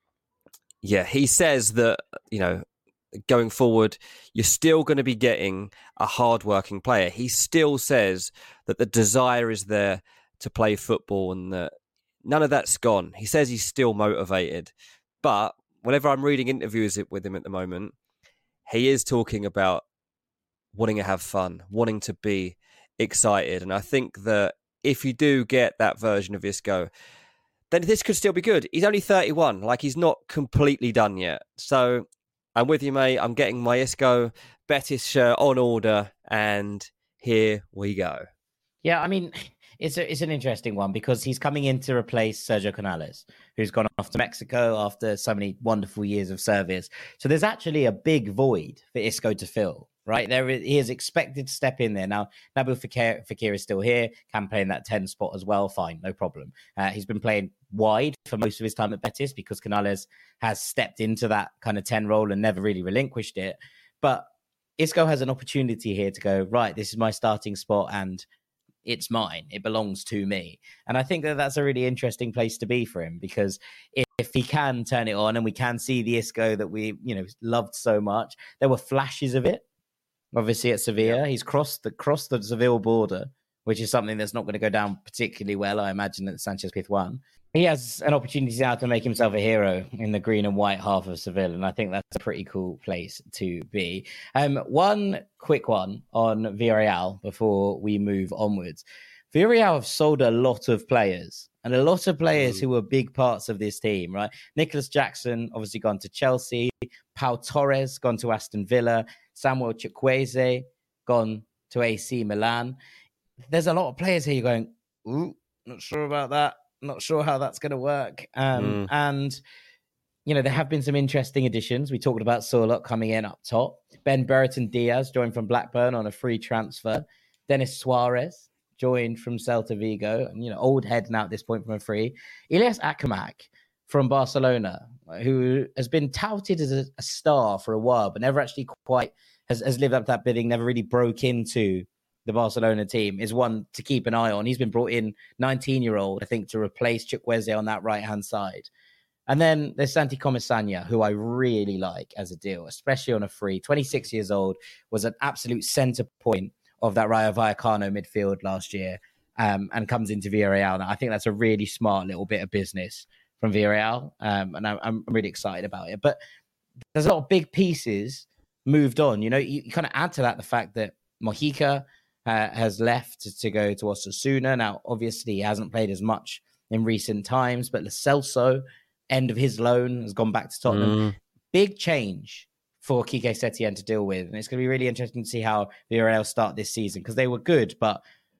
yeah, he says that, you know, going forward, you're still going to be getting a hard-working player. He still says that the desire is there to play football and that none of that's gone. He says he's still motivated. But whenever I'm reading interviews with him at the moment, he is talking about wanting to have fun, wanting to be excited. And I think that if you do get that version of Isco, then this could still be good. He's only thirty-one, like he's not completely done yet. So I'm with you, mate. I'm getting my Isco Betis shirt on order, and here we go. Yeah, I mean, it's a, it's an interesting one because he's coming in to replace Sergio Canales, who's gone off to Mexico after so many wonderful years of service. So there's actually a big void for Isco to fill. Right there, he is expected to step in there. Now, Nabil Fekir, Fekir is still here, can play in that ten spot as well. Fine, no problem. Uh, he's been playing wide for most of his time at Betis because Canales has stepped into that kind of ten role and never really relinquished it. But Isco has an opportunity here to go, right, this is my starting spot and it's mine. It belongs to me. And I think that that's a really interesting place to be for him because if, if he can turn it on and we can see the Isco that we, you know, loved so much, there were flashes of it. Obviously at Sevilla, he's crossed the crossed the Seville border, which is something that's not going to go down particularly well, I imagine, at Sanchez Pizjuan. He has an opportunity now to make himself a hero in the green and white half of Seville, and I think that's a pretty cool place to be. Um, one quick one on Villarreal before we move onwards. Villarreal have sold a lot of players, and a lot of players mm. who were big parts of this team, right? Nicholas Jackson, obviously gone to Chelsea. Pau Torres, gone to Aston Villa. Samuel Chukwueze, gone to A C Milan. There's a lot of players here you're going, ooh, not sure about that. Not sure how that's going to work. Um, mm. And, you know, there have been some interesting additions. We talked about Sorloth coming in up top. Ben Brereton Diaz joined from Blackburn on a free transfer. Denis Suarez joined from Celta Vigo. And, you know, old head now at this point from a free. Ilias Akamak from Barcelona, who has been touted as a, a star for a while, but never actually quite has, has lived up to that bidding, never really broke into the Barcelona team, is one to keep an eye on. He's been brought in, nineteen-year-old, I think, to replace Chukwueze on that right-hand side. And then there's Santi Comesaña, who I really like as a deal, especially on a free. twenty-six years old, was an absolute centre point of that Rayo Vallecano midfield last year, um, and comes into Villarreal. Now, I think that's a really smart little bit of business from Villarreal, um, and I'm, I'm really excited about it. But there's a lot of big pieces moved on. You know, you, you kind of add to that the fact that Mojica uh, has left to, to go to Osasuna. Now, obviously, he hasn't played as much in recent times, but Lo Celso, end of his loan, has gone back to Tottenham. Mm. Big change for Quique Setien to deal with. And it's going to be really interesting to see how Villarreal start this season because they were good, but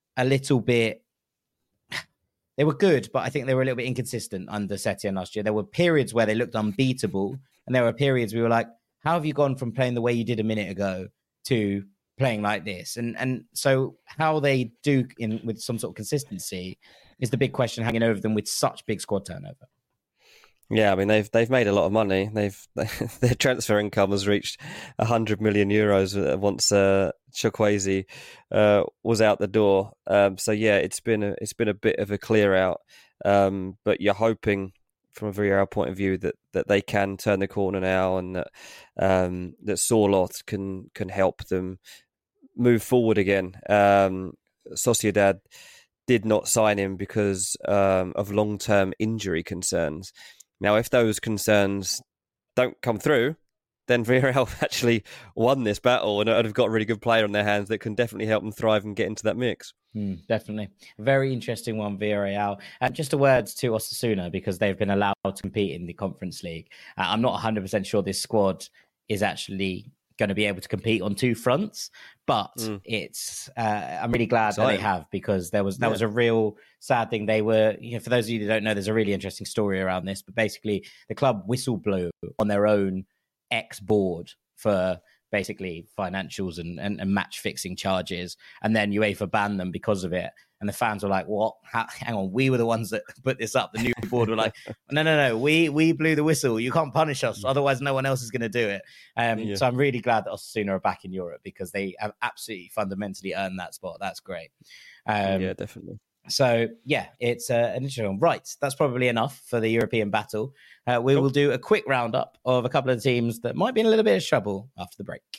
a little bit. They were good, but I think they were a little bit inconsistent under Setien last year. There were periods where they looked unbeatable, and there were periods we were like, how have you gone from playing the way you did a minute ago to playing like this? And and so how they do in with some sort of consistency is the big question hanging over them with such big squad turnover. Yeah, I mean they've they've made a lot of money. They've they, their transfer income has reached a hundred million euros once uh, Chukwueze uh, was out the door. Um, so yeah, it's been a it's been a bit of a clear out. Um, but you're hoping, from a Villarreal point of view, that, that they can turn the corner now, and that um, that Sorloth can can help them move forward again. Um, Sociedad did not sign him because um, of long term injury concerns. Now, if those concerns don't come through, then Villarreal actually won this battle and have got a really good player on their hands that can definitely help them thrive and get into that mix. Mm, definitely. Very interesting one, Villarreal. And uh, just a word to Osasuna, because they've been allowed to compete in the Conference League. Uh, I'm not one hundred percent sure this squad is actually going to be able to compete on two fronts, but mm. it's uh, I'm really glad Exciting. that they have, because there was that yeah. was a real sad thing. They were, you know, for those of you that don't know, there's a really interesting story around this, but basically the club whistle blew on their own ex board for basically financials and, and, and match fixing charges, and then UEFA banned them because of it. And the fans were like, what? How, hang on, we were the ones that put this up. The new board were like, no, no, no, we we blew the whistle. You can't punish us, otherwise no one else is going to do it. Um, yeah. So I'm really glad that Osasuna are back in Europe, because they have absolutely fundamentally earned that spot. That's great. Um, yeah, definitely. So, yeah, it's uh, an interesting one. Right, that's probably enough for the European battle. Uh, we cool. will do a quick roundup of a couple of teams that might be in a little bit of trouble after the break.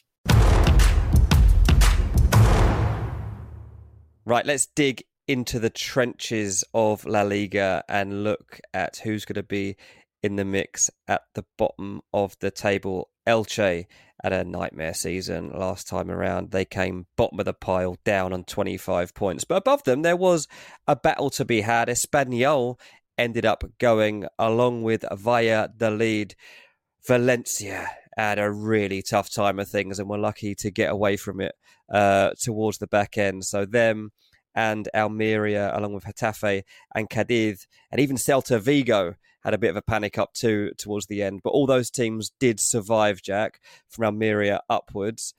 Right, let's dig into the trenches of La Liga and look at who's going to be in the mix at the bottom of the table. Elche had a nightmare season last time around. They came bottom of the pile, down on twenty-five points. But above them, there was a battle to be had. Espanyol ended up going along with Valladolid. Valencia had a really tough time of things and were lucky to get away from it uh, towards the back end. So them and Almeria, along with Getafe and Cadiz, and even Celta Vigo had a bit of a panic up too towards the end. But all those teams did survive, Jack, from Almeria upwards.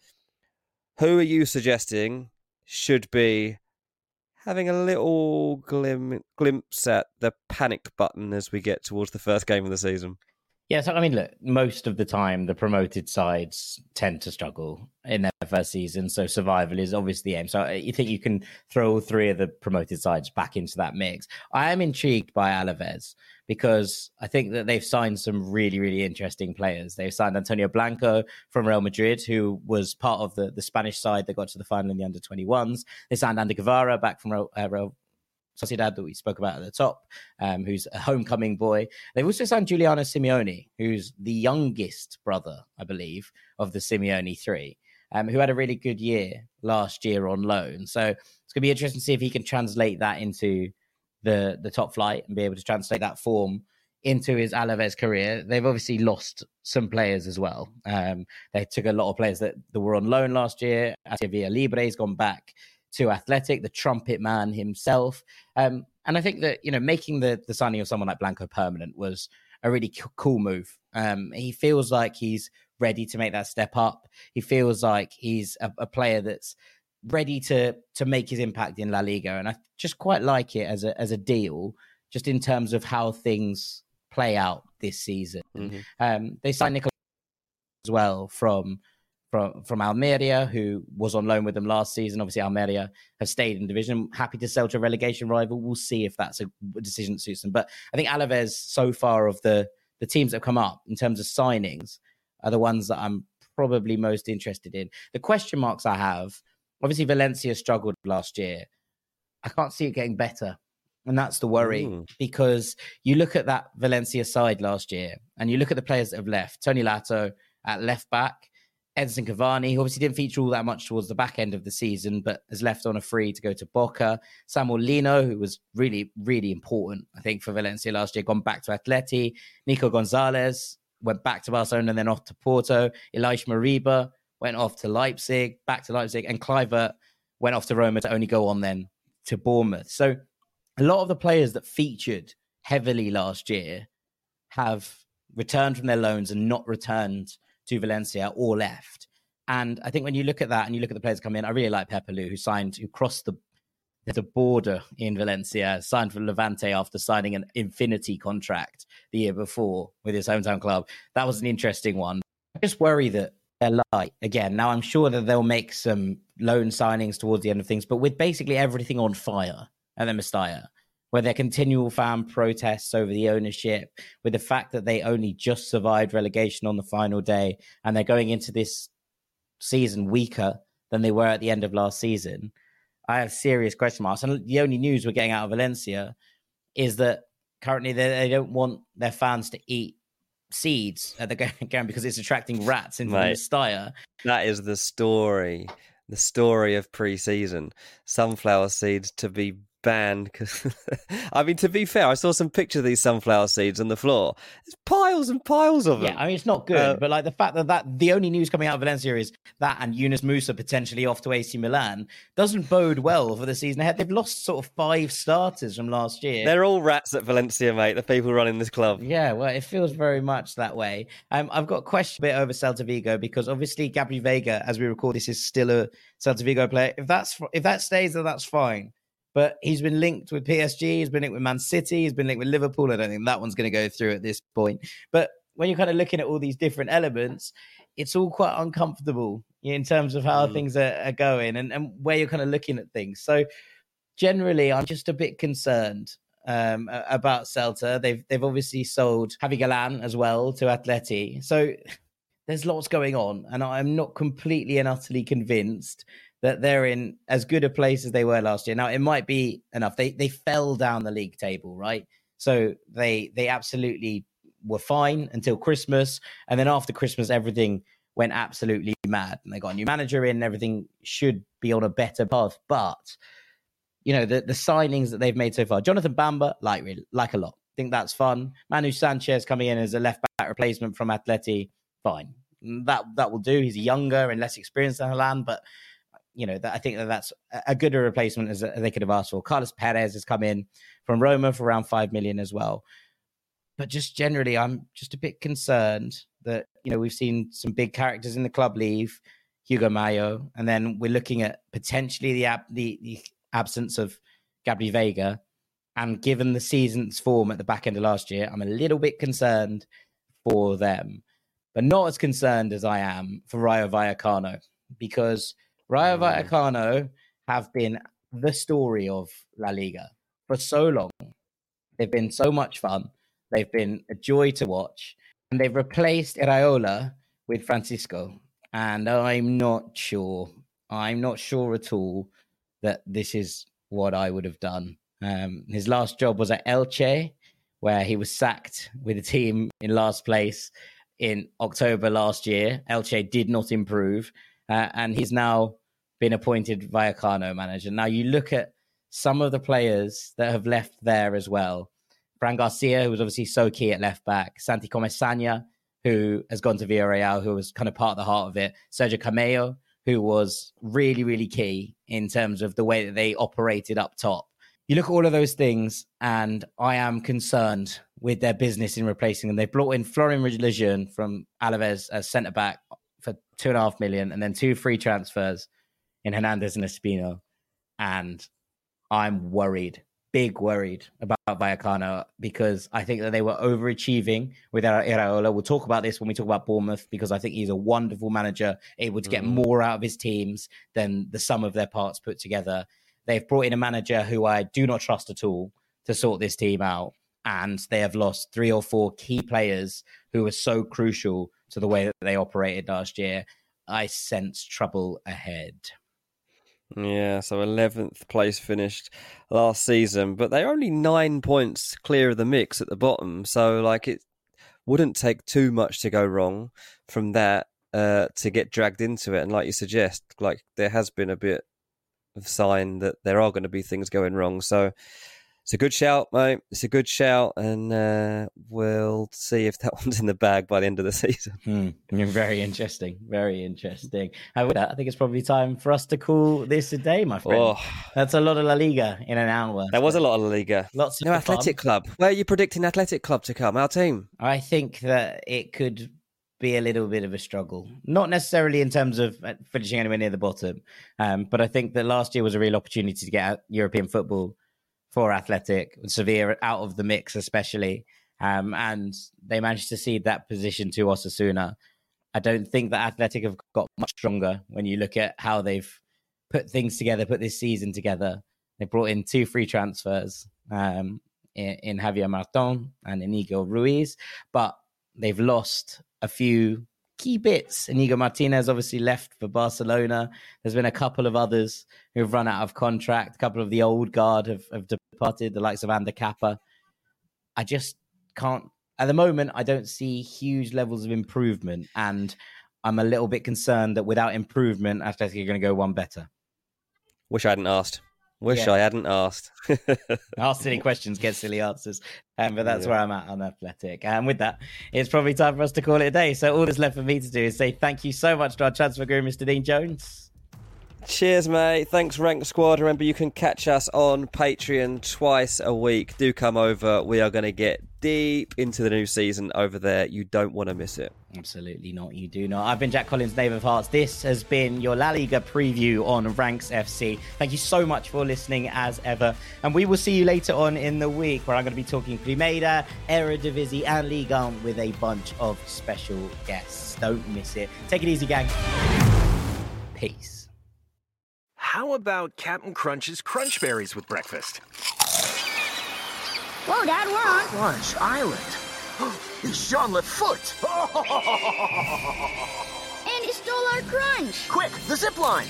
Who are you suggesting should be having a little glim- glimpse at the panicked button as we get towards the first game of the season? Yeah, so I mean, look, most of the time the promoted sides tend to struggle in their first season, so survival is obviously the aim. So you think you can throw all three of the promoted sides back into that mix? I am intrigued by Alaves, because I think that they've signed some really, really interesting players. They've signed Antonio Blanco from Real Madrid, who was part of the, the Spanish side that got to the final in the under twenty-ones. They signed Ander Guevara back from Real, uh, Real Sociedad that we spoke about at the top, um, who's a homecoming boy. They've also signed Giuliano Simeone, who's the youngest brother, I believe, of the Simeone three, um, who had a really good year last year on loan. So it's going to be interesting to see if he can translate that into the, the top flight and be able to translate that form into his Alaves career. They've obviously lost some players as well. Um, they took a lot of players that, that were on loan last year. Villa Libre's gone back to Athletic, the trumpet man himself. Um, and I think that, you know, making the, the signing of someone like Blanco permanent was a really cool move. Um, he feels like he's ready to make that step up. He feels like he's a, a player that's ready to to make his impact in La Liga. And I just quite like it as a as a deal, just in terms of how things play out this season. Mm-hmm. Um, they signed Nicolas as well from From, from Almeria, who was on loan with them last season. Obviously, Almeria have stayed in division. Happy to sell to a relegation rival. We'll see if that's a decision that suits them. But I think Alaves, so far, of the, the teams that have come up in terms of signings, are the ones that I'm probably most interested in. The question marks I have, obviously, Valencia struggled last year. I can't see it getting better. And that's the worry, mm. because you look at that Valencia side last year, and you look at the players that have left. Tony Lato at left back, Edson Cavani, who obviously didn't feature all that much towards the back end of the season, but has left on a free to go to Boca. Samuel Lino, who was really, really important, I think, for Valencia last year, gone back to Atleti. Nico Gonzalez went back to Barcelona and then off to Porto. Elias Mariba went off to Leipzig, back to Leipzig. And Kluivert went off to Roma to only go on then to Bournemouth. So a lot of the players that featured heavily last year have returned from their loans and not returned to Valencia or left. And I think when you look at that and you look at the players coming in, I really like Pepe Lu, who signed, who crossed the the border in Valencia, signed for Levante after signing an infinity contract the year before with his hometown club. That was an interesting one. I just worry that they're light again. Now, I'm sure that they'll make some loan signings towards the end of things, but with basically everything on fire at the Mestalla, where there are continual fan protests over the ownership, with the fact that they only just survived relegation on the final day, and they're going into this season weaker than they were at the end of last season, I have serious question marks. And the only news we're getting out of Valencia is that currently they, they don't want their fans to eat seeds at the ground because it's attracting rats into Mate, the Mestalla. That is the story, the story of pre-season. Sunflower seeds to be banned. I mean, to be fair, I saw some pictures of these sunflower seeds on the floor. There's piles and piles of them. Yeah, I mean, it's not good, uh, but like the fact that, that the only news coming out of Valencia is that and Yunus Musa potentially off to A C Milan doesn't bode well for the season ahead. They've lost sort of five starters from last year. They're all rats at Valencia, mate, the people running this club. Yeah, well, it feels very much that way. Um, I've got a question a bit over Celta Vigo because obviously Gabri Veiga, as we record this, is still a Celta Vigo player. If that's if that stays, then that's fine. But he's been linked with P S G, he's been linked with Man City, he's been linked with Liverpool. I don't think that one's going to go through at this point. But when you're kind of looking at all these different elements, it's all quite uncomfortable in terms of how mm. things are, are going and, and where you're kind of looking at things. So generally, I'm just a bit concerned um, about Celta. They've they've obviously sold Javi Galan as well to Atleti. So there's lots going on, and I'm not completely and utterly convinced that they're in as good a place as they were last year. Now, it might be enough. They they fell down the league table, right? So they they absolutely were fine until Christmas. And then after Christmas, everything went absolutely mad. And they got a new manager in and everything should be on a better path. But, you know, the, the signings that they've made so far, Jonathan Bamba, like, like a lot. I think that's fun. Manu Sanchez coming in as a left-back replacement from Atleti, fine. That, that will do. He's younger and less experienced than Haaland, but you know, that I think that that's a good a replacement as they could have asked for. Carlos Perez has come in from Roma for around five million as well. But just generally, I'm just a bit concerned that, you know, we've seen some big characters in the club leave, Hugo Mayo, and then we're looking at potentially the, ab- the, the absence of Gabri Veiga. And given the season's form at the back end of last year, I'm a little bit concerned for them, but not as concerned as I am for Rayo Vallecano, because Rayo Vallecano have been the story of La Liga for so long. They've been so much fun. They've been a joy to watch. And they've replaced Iraola with Francisco. And I'm not sure. I'm not sure at all that this is what I would have done. Um, his last job was at Elche, where he was sacked with the team in last place in October last year. Elche did not improve. Uh, and he's now been appointed Vallecano manager. Now you look at some of the players that have left there as well. Fran Garcia, who was obviously so key at left back. Santi Comesaña, who has gone to Villarreal, who was kind of part of the heart of it. Sergio Camello, who was really, really key in terms of the way that they operated up top. You look at all of those things, and I am concerned with their business in replacing them. They brought in Florian Lejeune from Alaves as centre-back for two and a half million, and then two free transfers in Hernandez and Espino. And I'm worried, big worried about Vallecano, because I think that they were overachieving with Iraola. We'll talk about this when we talk about Bournemouth, because I think he's a wonderful manager, able to get mm. more out of his teams than the sum of their parts put together. They've brought in a manager who I do not trust at all to sort this team out. And they have lost three or four key players who were so crucial to the way that they operated last year. I sense trouble ahead. Yeah, so eleventh place finished last season, but they're only nine points clear of the mix at the bottom. So, like, it wouldn't take too much to go wrong from that uh, to get dragged into it. And like you suggest, like, there has been a bit of sign that there are going to be things going wrong. So, It's a good shout, mate. It's a good shout, and uh, we'll see if that one's in the bag by the end of the season. Hmm. Very interesting. Very interesting. And with that, I think it's probably time for us to call this a day, my friend. Oh. That's a lot of La Liga in an hour. There was a lot of La Liga. Lots of no Athletic Club. Where are you predicting Athletic Club to come? Our team? I think that it could be a little bit of a struggle. Not necessarily in terms of finishing anywhere near the bottom, um, but I think that last year was a real opportunity to get European football for Athletic, Sevilla out of the mix especially, um, and they managed to cede that position to Osasuna. I don't think that Athletic have got much stronger when you look at how they've put things together, put this season together. They brought in two free transfers um, in, in Javier Martin and Inigo Ruiz, but they've lost a few key bits. Inigo Martinez obviously left for Barcelona. There's been a couple of others who've run out of contract. A couple of the old guard have, have departed, the likes of Ander Kappa. I just can't, at the moment, I don't see huge levels of improvement. And I'm a little bit concerned that without improvement, Athletic are going to go one better. Wish I hadn't asked. Wish Yeah. I hadn't asked. Ask silly questions, get silly answers. Um, but that's Yeah. where I'm at on Athletic. And with that, it's probably time for us to call it a day. So all that's left for me to do is say thank you so much to our transfer guru, Mister Dean Jones. Cheers, mate. Thanks, Rank Squad. Remember, you can catch us on Patreon twice a week. Do come over. We are going to get deep into the new season over there. You don't want to miss it. Absolutely not. You do not. I've been Jack Collins, Knave of Hearts. This has been your La Liga preview on Ranks F C. Thank you so much for listening as ever. And we will see you later on in the week where I'm going to be talking Primera, Eredivisie and Liga with a bunch of special guests. Don't miss it. Take it easy, gang. Peace. How about Captain Crunch's Crunch Berries with breakfast? Whoa, Dad, we're on Crunch Island. It's Jean Lefoot. And he stole our crunch. Quick, the zip line.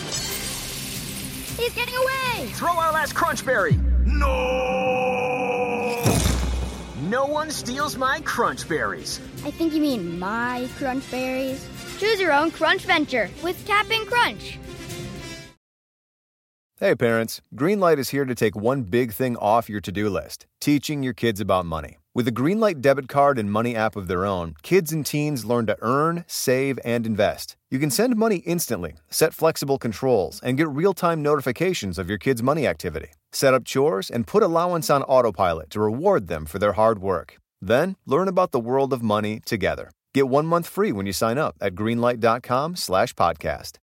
He's getting away. Throw our last Crunch Berry. No! No one steals my Crunch Berries. I think you mean my crunch berries. Choose your own crunch venture with Cap'n Crunch. Hey parents, Greenlight is here to take one big thing off your to-do list, teaching your kids about money. With a Greenlight debit card and money app of their own, kids and teens learn to earn, save, and invest. You can send money instantly, set flexible controls, and get real-time notifications of your kids' money activity. Set up chores and put allowance on autopilot to reward them for their hard work. Then, learn about the world of money together. Get one month free when you sign up at greenlight.com slash podcast.